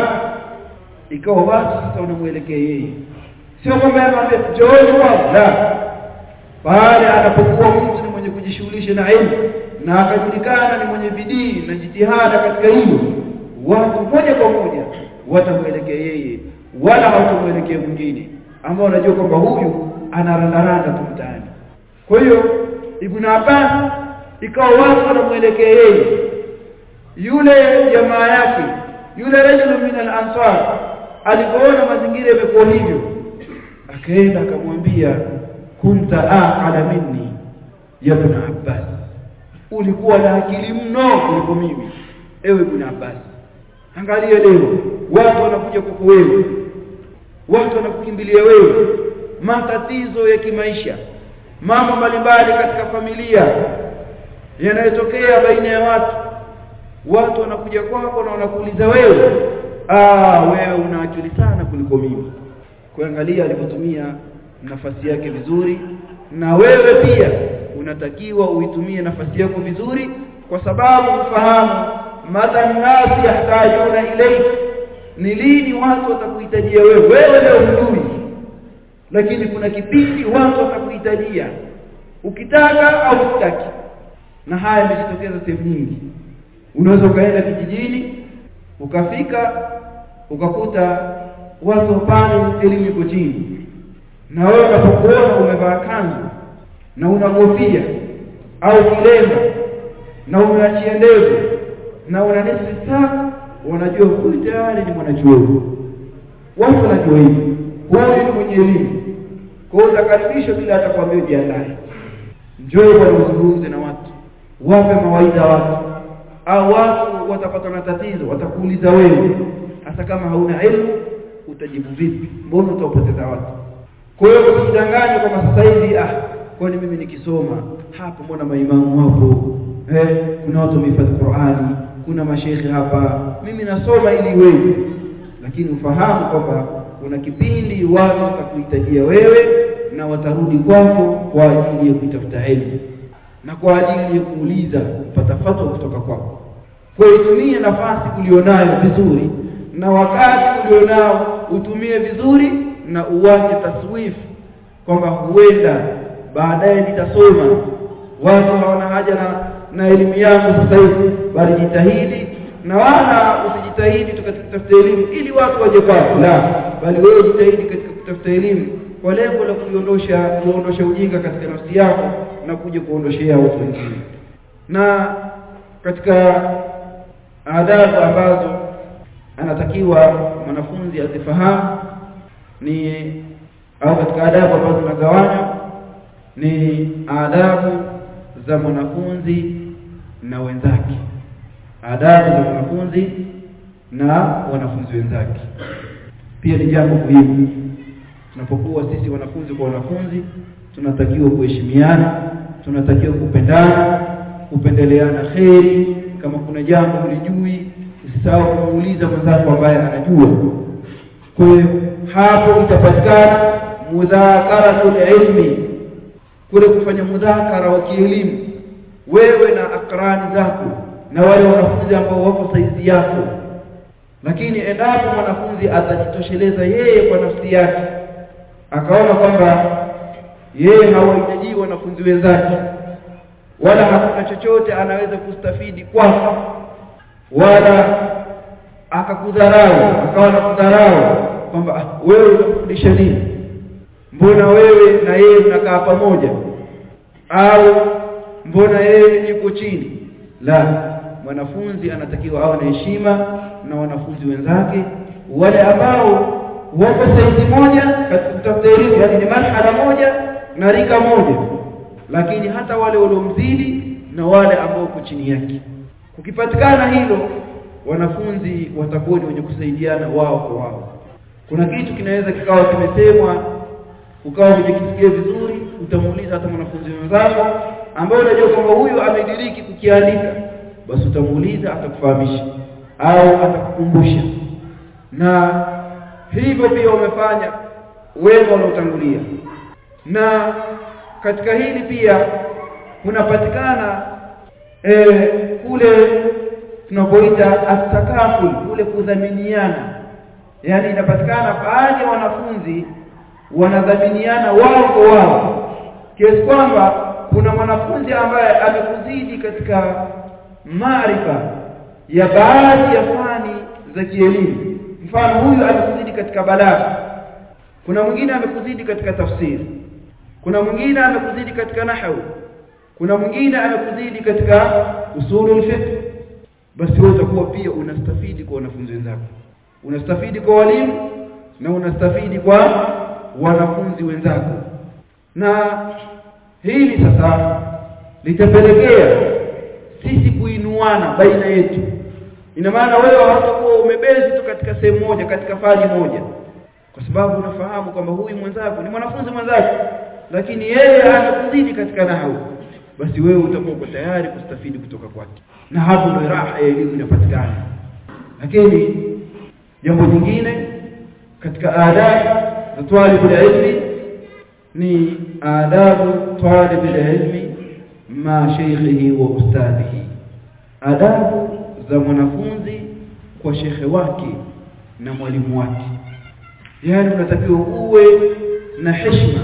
Ikawa watu sasa wanamuelekea yeye, sio kwamba anamwambia njoo wala, bali anapokuwa mtu ni mwenye kujishughulisha na elimu na akajulikana ni mwenye bidii na jitihada katika hilo, watu moja kwa moja watamuelekea yeye, wala hawatamuelekea mwingine ambao wanajua kwamba huyu anarandaranda tu mtaani. Kwa hiyo Ibn Abbas ikawa watu wanamuelekea yeye. Yule jamaa yake, yule rajulu min al-ansar, alipoona mazingira yamekuwa hivyo, akaenda akamwambia, kunta aqala minni ya Ibn Abbas, ulikuwa na akili mno kuliko mimi ewe Ibn Abbas. Angalia leo watu wanakuja kwako wewe, watu wanakukimbilia wewe, matatizo ya kimaisha, mambo mbalimbali katika familia yanayotokea baina ya watu wanakuja kwako na wanakuuliza wewe, wewe una akili sana kuliko mimi. Kuangalia alipotumia nafasi yake vizuri, na wewe pia unatakiwa uitumie nafasi yako vizuri, kwa sababu ufahamu mata nasi yahtajuna ilayk, ni lini watu watakuhitajia wewe. Wewe leo hujui, lakini kuna kipindi watu watakuhitajia ukitaka au usitaki. Na haya yamejitokeza sehemu nyingi. Unaweza kaenda kijijini ukafika ukakuta watu pale elimu iko chini, na wewe unapokuona umevaa kanzu na una kofia au kilemba na umeachia ndevu na una nesi saa, unajua huyu tayari ni mwanachuo. Watu wanajua hivi, huyu ni mwenye elimu. Kwa hiyo utakaribisha bila hata kuambia jiandae. Njoo kwa uzungumze na watu, wape mawaidha watu, au watu watapata na tatizo watakuuliza wewe. Hata kama hauna elimu utajibu vipi? Mbona utapoteza watu? Kwa hiyo usidanganye kwamba sasa hivi kwani mimi nikisoma hapo mbona maimamu hapo, kuna watu wamehifadhi Qur'ani, kuna masheikh hapa, mimi nasoma ili wewe. Lakini ufahamu kwamba kuna kipindi watu watakuhitajia wewe na watarudi kwako kwa ajili ya kutafuta elimu na kwa ajili ya kuuliza kupata fatwa kutoka kwako. Kwa hiyo tumie nafasi ulionayo vizuri, na wakati ulionao utumie vizuri, na uache taswifu kwamba huenda baadaye nitasoma, watu hawana haja na elimu yangu sasa hivi. Bali jitahidi, na wala usijitahidi tu katika kutafuta elimu ili watu waje kwako, la, bali wewe jitahidi katika kutafuta elimu kwa lengo la kuondosha ujinga katika nafsi yako na kuja kuondoshea watu wengine. Na katika adabu ambazo anatakiwa mwanafunzi azifahamu au katika adabu ambazo tunagawanya ni adabu za mwanafunzi na wenzake. Adabu za mwanafunzi na wanafunzi wenzake pia ni jambo muhimu. Tunapokuwa sisi wanafunzi kwa wanafunzi, tunatakiwa kuheshimiana, tunatakiwa kupendana, kupendeleana kheri. Kama kuna jambo ulijui, usisahau kumuuliza mwenzako ambaye anajua. Kwa hiyo hapo itapatikana mudhakaratul ilmi, kule kufanya mudhakara wa kielimu wewe na akrani zako na wale wanafunzi ambao wako saizi yako. Lakini endapo mwanafunzi atajitosheleza yeye kwa nafsi yake, akaona kwamba yeye hawahitaji wanafunzi wenzake, wala hakuna chochote anaweza kustafidi kwako, wala akakudharau, akawa anakudharau kwamba wewe unafundisha nini, mbona wewe na yeye mnakaa pamoja, au mbona yeye yuko chini. La, mwanafunzi anatakiwa awe na heshima na wanafunzi wenzake, wale ambao wako saizi moja katika kutafuta elimu, yani ni marhala moja na rika moja, lakini hata wale waliomzidi na wale ambao wako chini yake. Kukipatikana hilo, wanafunzi watakuwa ni wenye kusaidiana wao kwa wao. Kuna kitu kinaweza kikawa kimesemwa ukawa hujikisikia vizuri, utamuuliza hata mwanafunzi wenzako ambao unajua kwamba huyu amediriki kukiandika, basi utamuuliza, atakufahamisha au atakukumbusha. Na hivyo pia umefanya wewe unaotangulia. Na katika hili pia kunapatikana kule tunapoita at-takaful, kule kudhaminiana. Yani inapatikana baadhi ya wanafunzi wanadhaminiana wao kwa wao, kiasi kwamba kuna mwanafunzi ambaye amekuzidi katika maarifa ya baadhi ya fani za kielimu. Mfano, huyu amekuzidi katika balagha, kuna mwingine amekuzidi katika tafsiri, kuna mwingine amekuzidi katika nahwu, kuna mwingine amekuzidi katika usulul fiqh. Basi wewe utakuwa pia unastafidi kwa wanafunzi wenzako, unastafidi kwa walimu na unastafidi kwa wanafunzi wenzako. Na hili sasa litapelekea sisi kuinuana baina yetu. Ina maana wewe hutakuwa umebezi tu katika sehemu moja, katika fani moja, kwa sababu unafahamu kwamba huyu mwenzako ni mwanafunzi mwenzako, lakini yeye anakuzidi katika nahwu, basi wewe utakuwa tayari kustafidi kutoka kwake, na hapo ndio raha ya elimu inapatikana. Lakini jambo jingine katika adabu za talibul ilmi ni adabu talibul ilmi ma shaykhihi wa ustadhihi, adabu za mwanafunzi kwa shekhe wake na mwalimu wake. Yani unatakiwa uwe na heshima,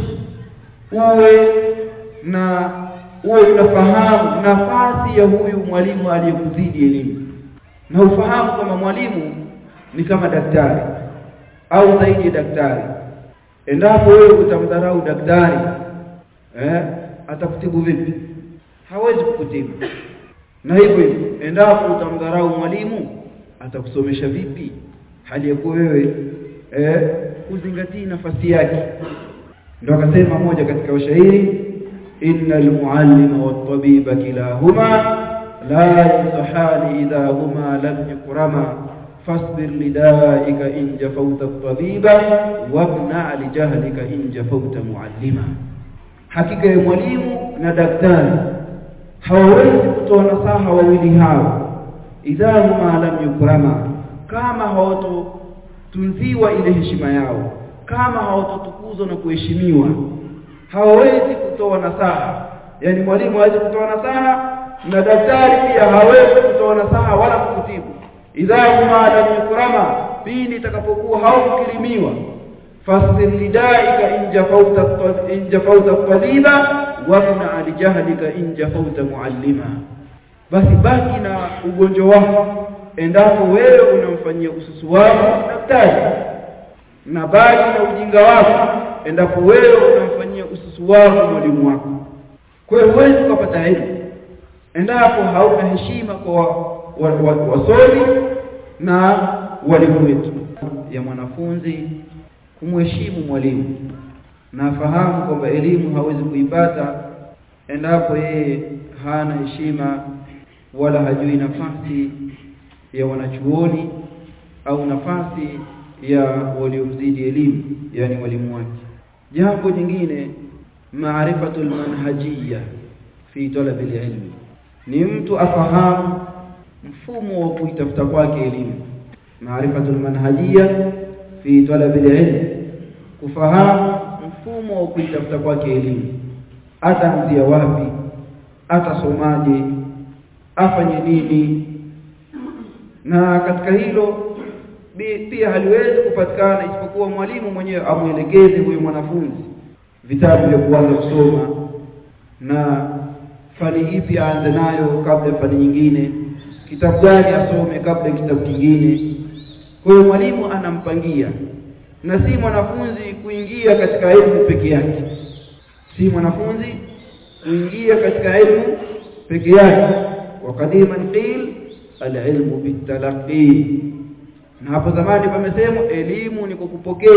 uwe unafahamu nafasi ya huyu mwalimu aliyekuzidi elimu, na ufahamu kama mwalimu ni kama daktari au zaidi ya daktari. Endapo wewe utamdharau daktari, atakutibu vipi? Hawezi kukutibu. Na hivyo endapo utamdharau mwalimu, atakusomesha vipi hali ya kuwa wewe uzingatii nafasi yake? Ndio akasema moja katika washairi, innal muallima wat-tabiba kilahuma la yusahani idha huma lam yukrama fasbir lidaika in jafauta at-tabiba wabna li jahlika in jafauta muallima. Hakika ya mwalimu na daktari hawawezi kutoa nasaha wawili hao idha huma lam yukrama, kama hawatotunziwa ile heshima yao, kama hawatotukuzwa na kuheshimiwa, hawawezi kutoa nasaha. Yani mwalimu hawezi kutoa nasaha na daktari pia hawezi kutoa nasaha wala kutibu. Idha huma lam yukrama, pindi itakapokuwa haukirimiwa, fasbir lidaika in jafauta at-tabiba wabna ali jahlika in jafauta muallima. Basi baki na ugonjwa wako endapo wewe unamfanyia ususu wako daktari, na baki na ujinga wako endapo wewe unamfanyia ususu wako mwalimu wako. Kwa hiyo huwezi kupata elimu endapo hauna heshima kwa wasomi na walimu wetu. Ya mwanafunzi kumheshimu mwalimu na fahamu kwamba elimu hawezi kuipata endapo yeye hana heshima wala hajui nafasi ya wanachuoni au nafasi ya waliomzidi elimu, yani walimu wake. Jambo jingine, maarifatul manhajiyya fi talab al-ilm, ni mtu afahamu mfumo wa kuitafuta kwake elimu. Maarifatul manhajiyya fi talab al-ilm, kufahamu mfumo wa kuitafuta kwake elimu. Ataanzia wapi? Atasomaje? Afanye nini? Na katika hilo pia haliwezi kupatikana isipokuwa mwalimu mwenyewe amuelekeze huyo mwanafunzi vitabu vya kuanza kusoma, na fani ipi aanze nayo kabla fani nyingine, kitabu gani asome kabla kitabu kingine. Kwa hiyo mwalimu anampangia, na si mwanafunzi kuingia katika elimu peke yake. Si mwanafunzi kuingia katika elimu peke yake. Wa qadiman qil al-ilmu bit-talaqqi, na hapo zamani pamesema elimu ni kukupokea.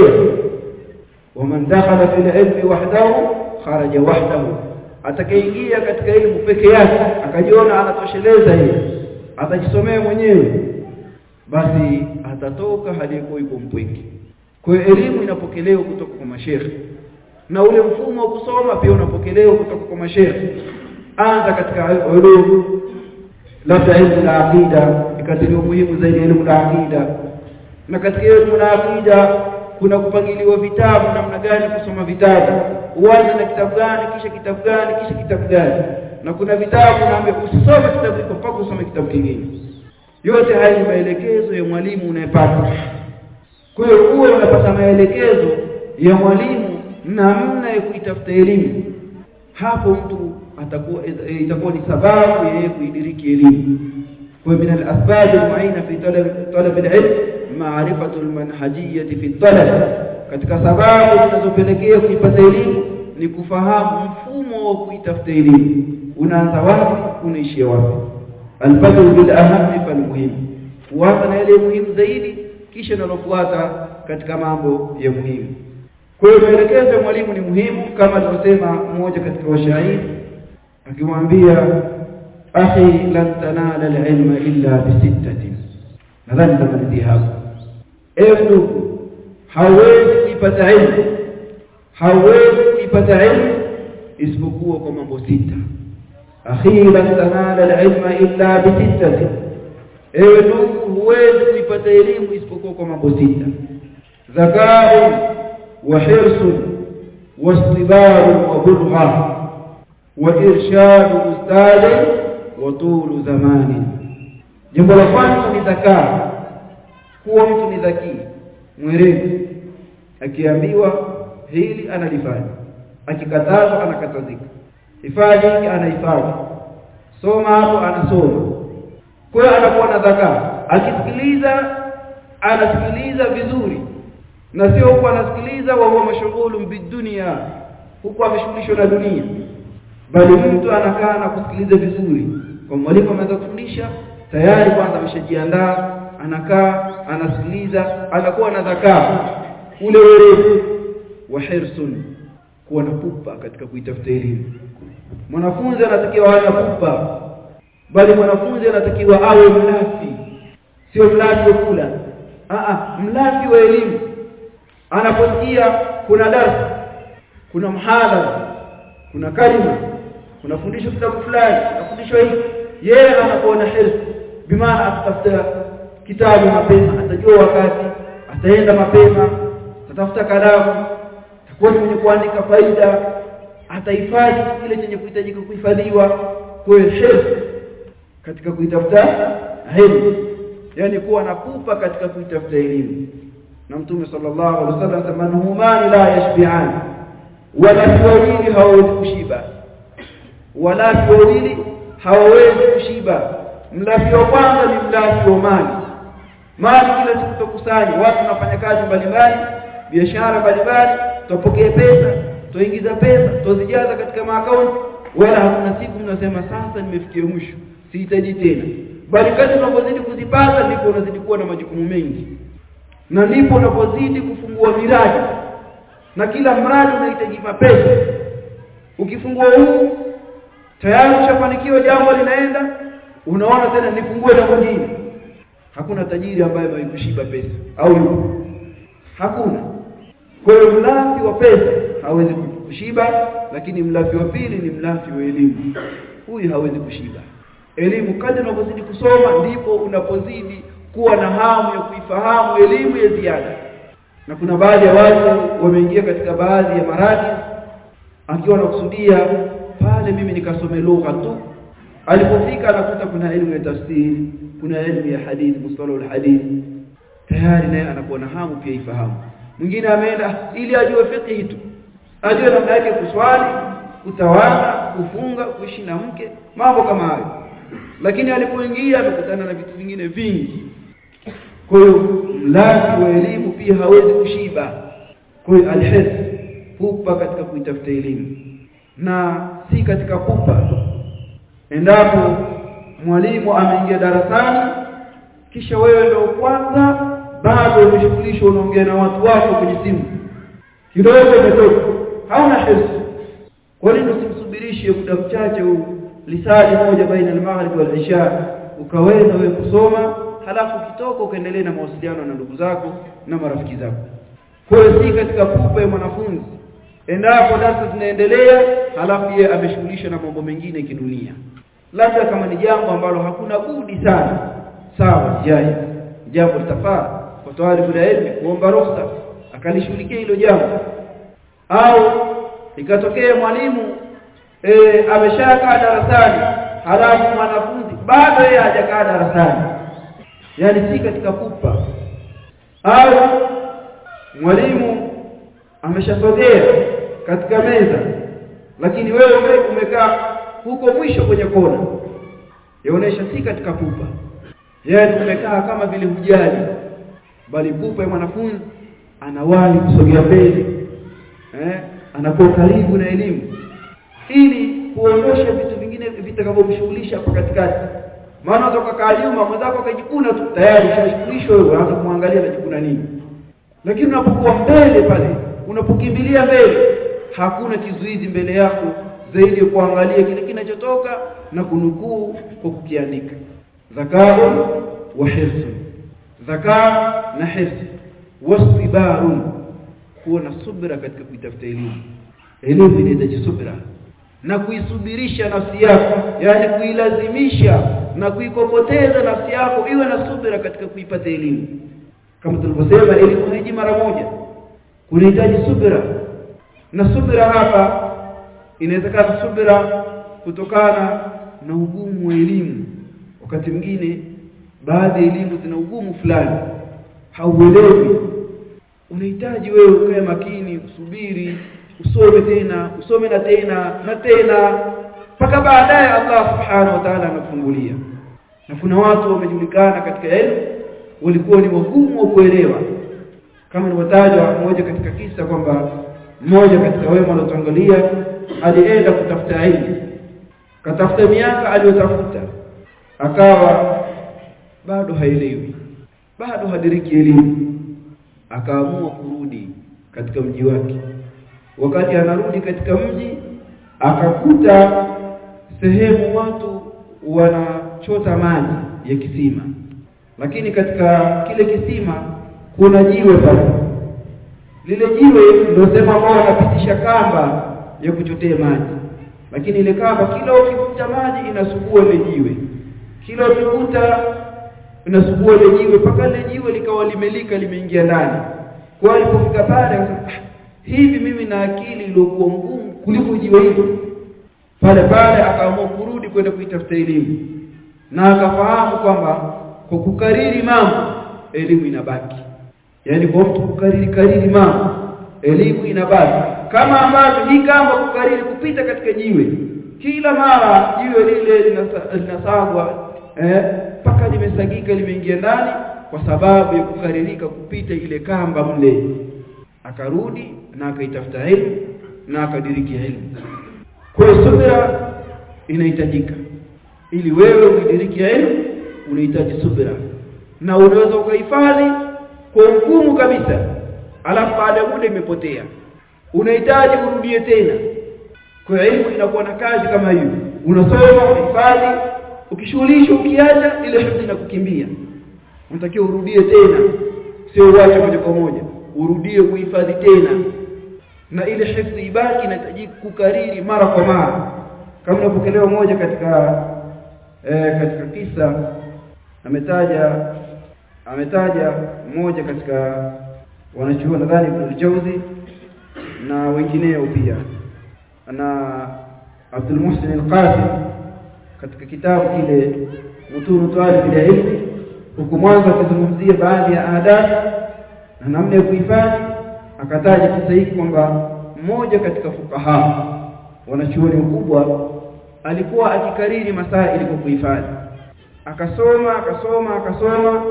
Wa man dakhala fil ilmi wahdahu kharaja wahdahu, atakayeingia katika elimu peke yake akajiona anatosheleza hiyo, atajisomea mwenyewe, basi atatoka hali yuko mpweke. Kwa hiyo elimu inapokelewa kutoka kwa mashaikh, na ule mfumo wa kusoma pia unapokelewa kutoka kwa mashaikh. Anza katika ulum, labda elimu ya aqida, ikatiliwa muhimu zaidi elimu ya aqida. Na katika elimu ya aqida kuna kupangiliwa vitabu, namna gani kusoma vitabu, uanze na kitabu gani, kisha kitabu gani, kisha kitabu gani. Na kuna vitabu naambia usisome kitabu hiko mpaka usome kitabu kingine. Yote haya ni maelekezo ya mwalimu unayepata. Kwa hiyo uwe unapata maelekezo ya mwalimu namna ya kuitafuta elimu, hapo mtu itakuwa ni sababu yeye kuidiriki elimu. Kwa min al-asbab al-mu'ina fi talab al-ilm ma'rifatu al-manhajiyyah fi talab, katika sababu zinazopelekea kuipata elimu ni kufahamu mfumo wa kuitafuta elimu. Unaanza wapi, unaishia wapi? Al-bad'u bil aham fal muhim, kuanza na ile muhimu zaidi kisha nalofuata katika mambo ya muhimu. Kwa hiyo maelekezo ya mwalimu ni muhimu, kama alivyosema mmoja katika washairi akimwambia, akhi lan tanala al-ilma illa bi sittatin. Nadhani tamalizia hapo. Ndugu, hawezi kupata elimu, hawezi kupata elimu isipokuwa kwa mambo sita. Akhi lan tanala al-ilma illa bi sittatin, ndugu, huwezi kupata elimu isipokuwa kwa mambo sita: zaka'un wa hirsun wa istibarun wa bulgha wa irshadu ustadin wa tulu zamani. Jambo la kwanza ni zakaa, kuwa mtu ni dhaki, mwerevu. Akiambiwa hili analifanya, akikatazwa anakatazika, hifadhi hiki anahifadhi, soma hapo anasoma. Kwa hiyo anakuwa na dhakaa, akisikiliza anasikiliza vizuri, na sio huko anasikiliza wa huwa mashghulun bidunia, huko ameshughulishwa na dunia, bali mtu anakaa na kusikiliza vizuri. Kwa mwalimu ameanza kufundisha tayari kwanza ameshajiandaa, anakaa anasikiliza, anakuwa na dhakaa, ule werevu wa hirsun, kuwa na pupa katika kuitafuta elimu. Mwanafunzi anatakiwa awe na pupa, bali mwanafunzi anatakiwa awe mlafi, sio mlafi wa kula, mlafi wa elimu. Anaposikia kuna darasa, kuna mhadhara, kuna kalima, kuna fundisho kitabu fulani, fundisho hili, yeye anakuwa na hirsu, bimaana atafuta kitabu mapema, atajua wakati, ataenda mapema, atafuta kalamu, atakuwa mwenye kuandika faida, atahifadhi kile chenye kuhitajika kuhifadhiwa. Kwa hiyo hirsu katika kuitafuta elimu, yani kuwa na pupa katika kuitafuta elimu. Na Mtume sallallahu alaihi wasallam asema humani la yashbi'an, wala wawili hawawezi kushiba, wala wawili hawawezi kushiba. Mlafi wa kwanza ni mlafi wa mali. Mali kila siku tukusanya, watu wanafanya kazi mbalimbali, biashara mbalimbali, tupokee pesa, tuingiza pesa, tuzijaza katika maakaunti, wala hakuna siku mnasema sasa nimefikia mwisho, sihitaji tena. Bali kadri unapozidi kuzipata ndipo unazidi kuwa na majukumu mengi, na ndipo unapozidi kufungua miradi, na kila mradi unahitaji mapesa. Ukifungua huu tayari ushafanikiwa, jambo linaenda, unaona tena nifungue na mwingine. Hakuna tajiri ambaye hakushiba pesa, au hakuna. Kwa hiyo mlafi wa pesa hawezi kushiba, lakini mlafi wa pili ni mlafi wa elimu. Huyu hawezi kushiba. Elimu kadri unapozidi kusoma ndipo unapozidi kuwa na hamu ya kuifahamu elimu ya ziada. Na kuna baadhi ya watu wameingia katika baadhi ya maradi akiwa anakusudia pale mimi nikasome lugha tu, alipofika anakuta kuna elimu ya tafsiri, kuna elimu ya hadithi, mustalah al-hadith, tayari naye anakuwa na hamu pia ifahamu. Mwingine ameenda ili ajue fiqh tu, ajue namna yake kuswali, kutawala, kufunga, kuishi na mke, mambo kama hayo, lakini alipoingia amekutana na vitu vingine vingi. Kwa hiyo mlafi wa elimu pia hawezi kushiba. Kwa hiyo al-hirs, pupa katika kuitafuta elimu, na si katika pupa endapo mwalimu ameingia darasani kisha wewe ndio kwanza bado umeshughulishwa unaongea na watu wako kwenye simu, kidogo umetoka, hauna hirsu. Kwa nini usimsubirishe muda mchache huu, lisali moja baina al-maghrib wal isha, ukaweza wewe kusoma, halafu kitoka ukaendelea na mawasiliano na ndugu zako na marafiki zako. Kwa hiyo si katika pupa ya mwanafunzi endapo darasa zinaendelea halafu yeye ameshughulishwa na mambo mengine ya kidunia, labda kama ni jambo ambalo hakuna budi sana, sawa, jai jambo litafaa kwa tawalibu la elimu kuomba ruhusa akalishughulikia hilo jambo. Au ikatokea mwalimu ameshakaa darasani halafu mwanafunzi bado yeye hajakaa darasani, yani si katika pupa. Au mwalimu ameshasogea katika meza lakini wewe umekaa huko mwisho kwenye kona, yaonesha si katika pupa, yani umekaa kama vile hujali, bali pupa ya mwanafunzi anawahi kusogea mbele, anakuwa karibu na elimu, ili kuondosha vitu vingine vitakavyomshughulisha hapo katikati. Maana utoka nyuma mwenzako akajikuna tu tayari ushashughulishwa, wewe unaanza kumwangalia anajikuna nini. Lakini unapokuwa mbele pale, unapokimbilia mbele, hakuna kizuizi mbele yako zaidi ya kuangalia kile kinachotoka na kunukuu kwa kukiandika. Zakaa wa hirsu, zakaa na hirsu, wasibarun, kuwa na subira katika kuitafuta elimu. Elimu inahitaji subira na kuisubirisha nafsi yako, yani kuilazimisha na kuikokoteza nafsi yako iwe na subira katika kuipata elimu. Kama tulivyosema, elimu haiji mara moja, kunahitaji subira. Na subira hapa inawezekana subira kutokana na ugumu wa elimu. Wakati mwingine baadhi ya elimu zina ugumu fulani, hauelewi, unahitaji wewe ukae makini, usubiri, usome tena, usome na tena mpaka baadaye Allah subhanahu wa ta'ala anakufungulia. Na kuna watu wamejulikana katika elimu walikuwa ni wagumu wa kuelewa, kama nilivyotajwa mmoja katika kisa kwamba mmoja katika wema waliotangulia alienda kutafuta elimu, katafuta miaka aliyotafuta, akawa bado haelewi, bado hadiriki elimu, akaamua kurudi katika mji wake. Wakati anarudi katika mji, akakuta sehemu watu wanachota maji ya kisima, lakini katika kile kisima kuna jiwe pale. Lile jiwe ndio sema wao wanapitisha kamba ya kuchotea maji, lakini ile kamba kila ukivuta maji inasugua ile jiwe, kila ukivuta inasugua ile jiwe mpaka ile jiwe likawa limelika, limeingia ndani. Kwa alipofika pale akasema, hivi mimi na akili iliyokuwa ngumu kuliko jiwe hilo. Pale akaamua kurudi kwenda kuitafuta elimu, na akafahamu kwamba kwa kukariri mambo elimu inabaki. Yaani kwa mtu kukariri mambo elimu inabaki, kama ambavyo hii kama kukariri kupita katika jiwe, kila mara jiwe lile linasagwa mpaka limesagika, limeingia ndani, kwa sababu ya kukaririka kupita ile kamba mle. Akarudi na akaitafuta elimu na akadiriki elimu. Kwa subira inahitajika. Ili wewe udiriki elimu unahitaji subira, na unaweza ukahifadhi kwa ngumu kabisa, alafu baada ya muda imepotea, unahitaji urudie tena. Kwa elimu inakuwa na kazi kama hiyo, unasoma, unahifadhi, ukishughulisha, ukiacha ile hifadhi inakukimbia. Unatakiwa urudie tena, sio uache moja kwa moja, urudie kuhifadhi tena, na ile hifadhi ibaki inahitaji kukariri mara kwa mara. Kama napokelewa moja katika kisa, ametaja mmoja katika wanachuo, nadhani Ibn Jawzi na wengineo pia, na Abdul Muhsin al-Qasim katika kitabu kile Mutunu Talib al-Ilm, huko mwanzo akizungumzia baadhi ya adabu na namna ya kuhifadhi. Akataja kisa hiki kwamba mmoja katika fuqaha, wanachuoni mkubwa, alikuwa akikariri masaili kwa kuhifadhi. Akasoma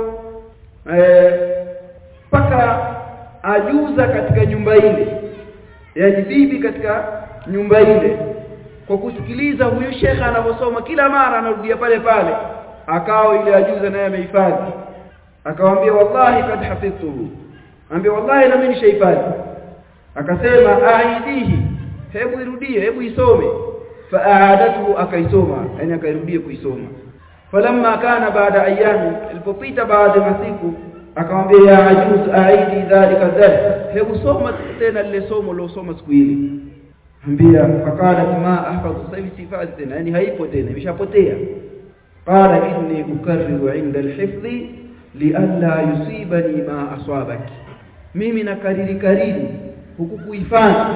mpaka ajuza katika nyumba ile, yaani bibi katika nyumba ile, kwa kusikiliza huyu shekha anaposoma kila mara anarudia pale akawa ile ajuza naye amehifadhi. Akamwambia, wallahi kad hafidhtuhu, ambia wallahi na mimi nishahifadhi. Akasema, aidihi, hebu irudie, hebu isome. Faaadatu, akaisoma, yani akairudia kuisoma. Falamma kana baada ayami, ilipopita baada ya masiku, akamwambia, ya ajuz aidi dhalika dhalik, hebu soma tena lile somo ulilosoma siku ile. Ambia, fakala ma ahfadhu, sasa sifati tena, yani haipo tena, imeshapotea. Qala inni ukarriru inda alhifdhi lialla yusibani ma aswabaki, mimi nakariri huku kuhifadhi,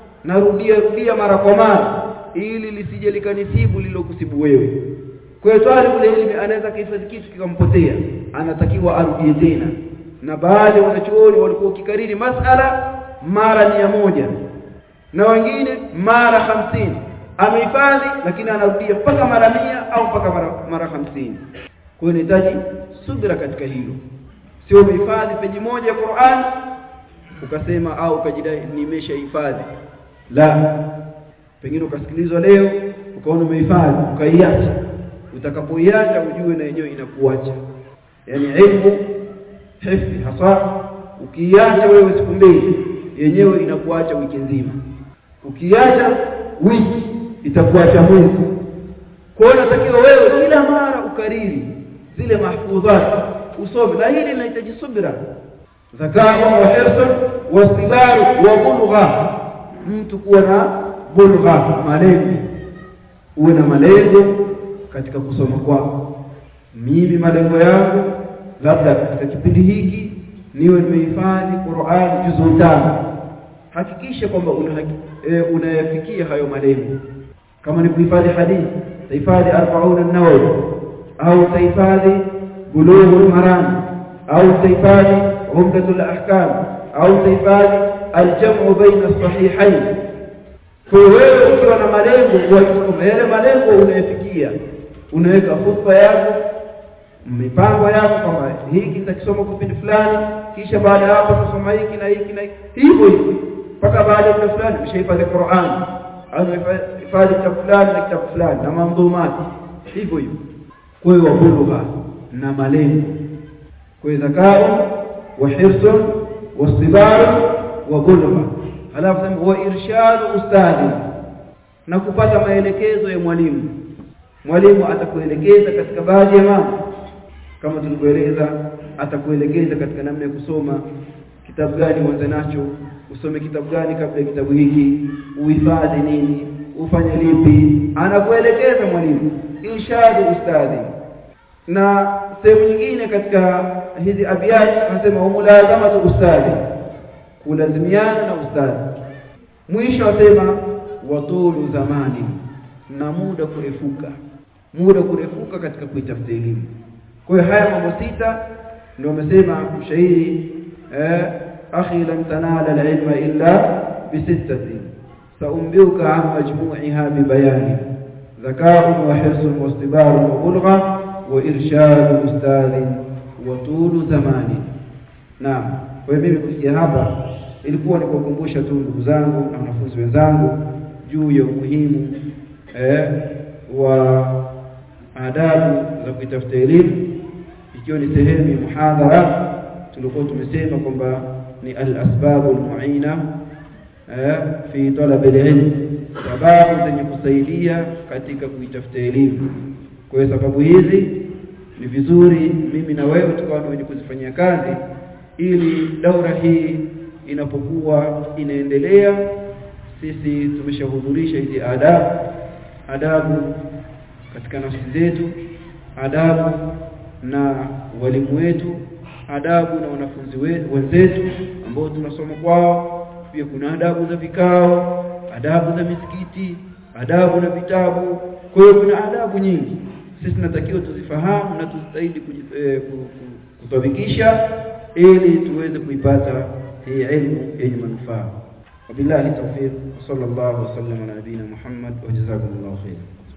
narudia mara kwa mara, ili lisije likanisibu lilokusibu wewe. Kwa hiyo twali ule elimu anaweza kuhifadhi kitu kikampotea, anatakiwa arudie tena. Na baadhi ya wanachuoni walikuwa kikariri masala mara 100 na wengine mara 50, amehifadhi lakini anarudia mpaka mara 100 au mpaka mara 50. Kwa hiyo inahitaji subira katika hilo. Sio umehifadhi peji moja ya Qur'an ukasema au ukajidai nimeshahifadhi. La, pengine ukasikilizwa leo ukaona umehifadhi ukaiacha, utakapoiacha ujue na yenyewe inakuacha. Yaani ilmu hifdhi hasa ukiacha wewe siku mbili, yenyewe inakuacha wiki nzima. Ukiacha wiki itakuacha mwezi. Kwa hiyo unatakiwa wewe kila mara ukariri zile mahfudhat, usome. Na hili linahitaji subira, zakaa wa hirsun wa istibar wa bulugha. Mtu kuwa na bulugha, malengo, uwe na malengo katika kusoma kwako. Mimi malengo yangu labda katika kipindi hiki niwe nimehifadhi Qur'an juzu 5. Hakikisha kwamba unayafikia hayo malengo. Kama ni kuhifadhi hadithi, tahifadhi 40 an-Nawawi, au tahifadhi Bulughul Maram, au tahifadhi Umdatul Ahkam, au utahifadhi aljamu baina sahihain. Kwa wewe ukiwa na malengo wa yale malengo unayofikia, unaweka khutba yako, mipango yako kama hiki nitakisoma kwa kipindi fulani, kisha baada ya hapo tusoma hiki na hiki na hivyo hivyo mpaka baada ya muda fulani umeshahifadhi Qur'an au umehifadhi kitabu fulani na kitabu fulani na mandhumati hivyo hivyo. Kwa hiyo bulugha na malengo, kwa hiyo zakao wa hirsun wa istibar wa bulugha, halafu sema wa irshadu ustadi, na kupata maelekezo ya mwalimu. Mwalimu atakuelekeza katika baadhi ya mambo kama tulivyoeleza, atakuelekeza katika namna ya kusoma, kitabu gani uanze nacho, usome kitabu gani kabla ya kitabu hiki, uhifadhi nini, ufanye lipi, anakuelekeza mwalimu, irshadu ustadi. Na sehemu nyingine katika hizi abiyati anasema mulazamatu ustadi, kulazimiana na ustadi. Mwisho asema watulu zamani, na muda kurefuka katika kuitafuta elimu. Kwa hiyo haya mambo sita ndio amesema mshairi, akhi lam tanala al-ilma illa bisittati saumbiuka an majmu'iha bi bayani zaka'un wa hirsun wa istibarun wa bulgha wa irshadu ustadhin wa tulu zamani. Naam, kwa hiyo mimi kufikia hapa ilikuwa ni kukumbusha tu ndugu zangu na wanafunzi wenzangu juu ya umuhimu wa adabu za kutafuta elimu, ikiwa ni sehemu ya muhadhara tulikuwa tumesema kwamba ni al-asbab al-mu'ina fi talab al-ilm, sababu zenye kusaidia katika kuitafuta elimu. Kwa hiyo sababu hizi ni vizuri mimi na wewe tukawa wenye kuzifanyia kazi, ili daura hii inapokuwa inaendelea sisi tumeshahudhurisha hizi adabu katika nafsi zetu, adabu na walimu wetu, adabu na wanafunzi wenzetu ambao tunasoma kwao. Pia kuna adabu za vikao, adabu za misikiti, adabu na vitabu. Kwa hiyo kuna adabu nyingi sisi tunatakiwa tuzifahamu na tustahili kutabikisha ili tuweze kuipata hii elimu yenye manufaa. Wabillahi tawfiq, sallallahu alaihi wasallam ala nabina Muhammad wa jazakumullahu khairan.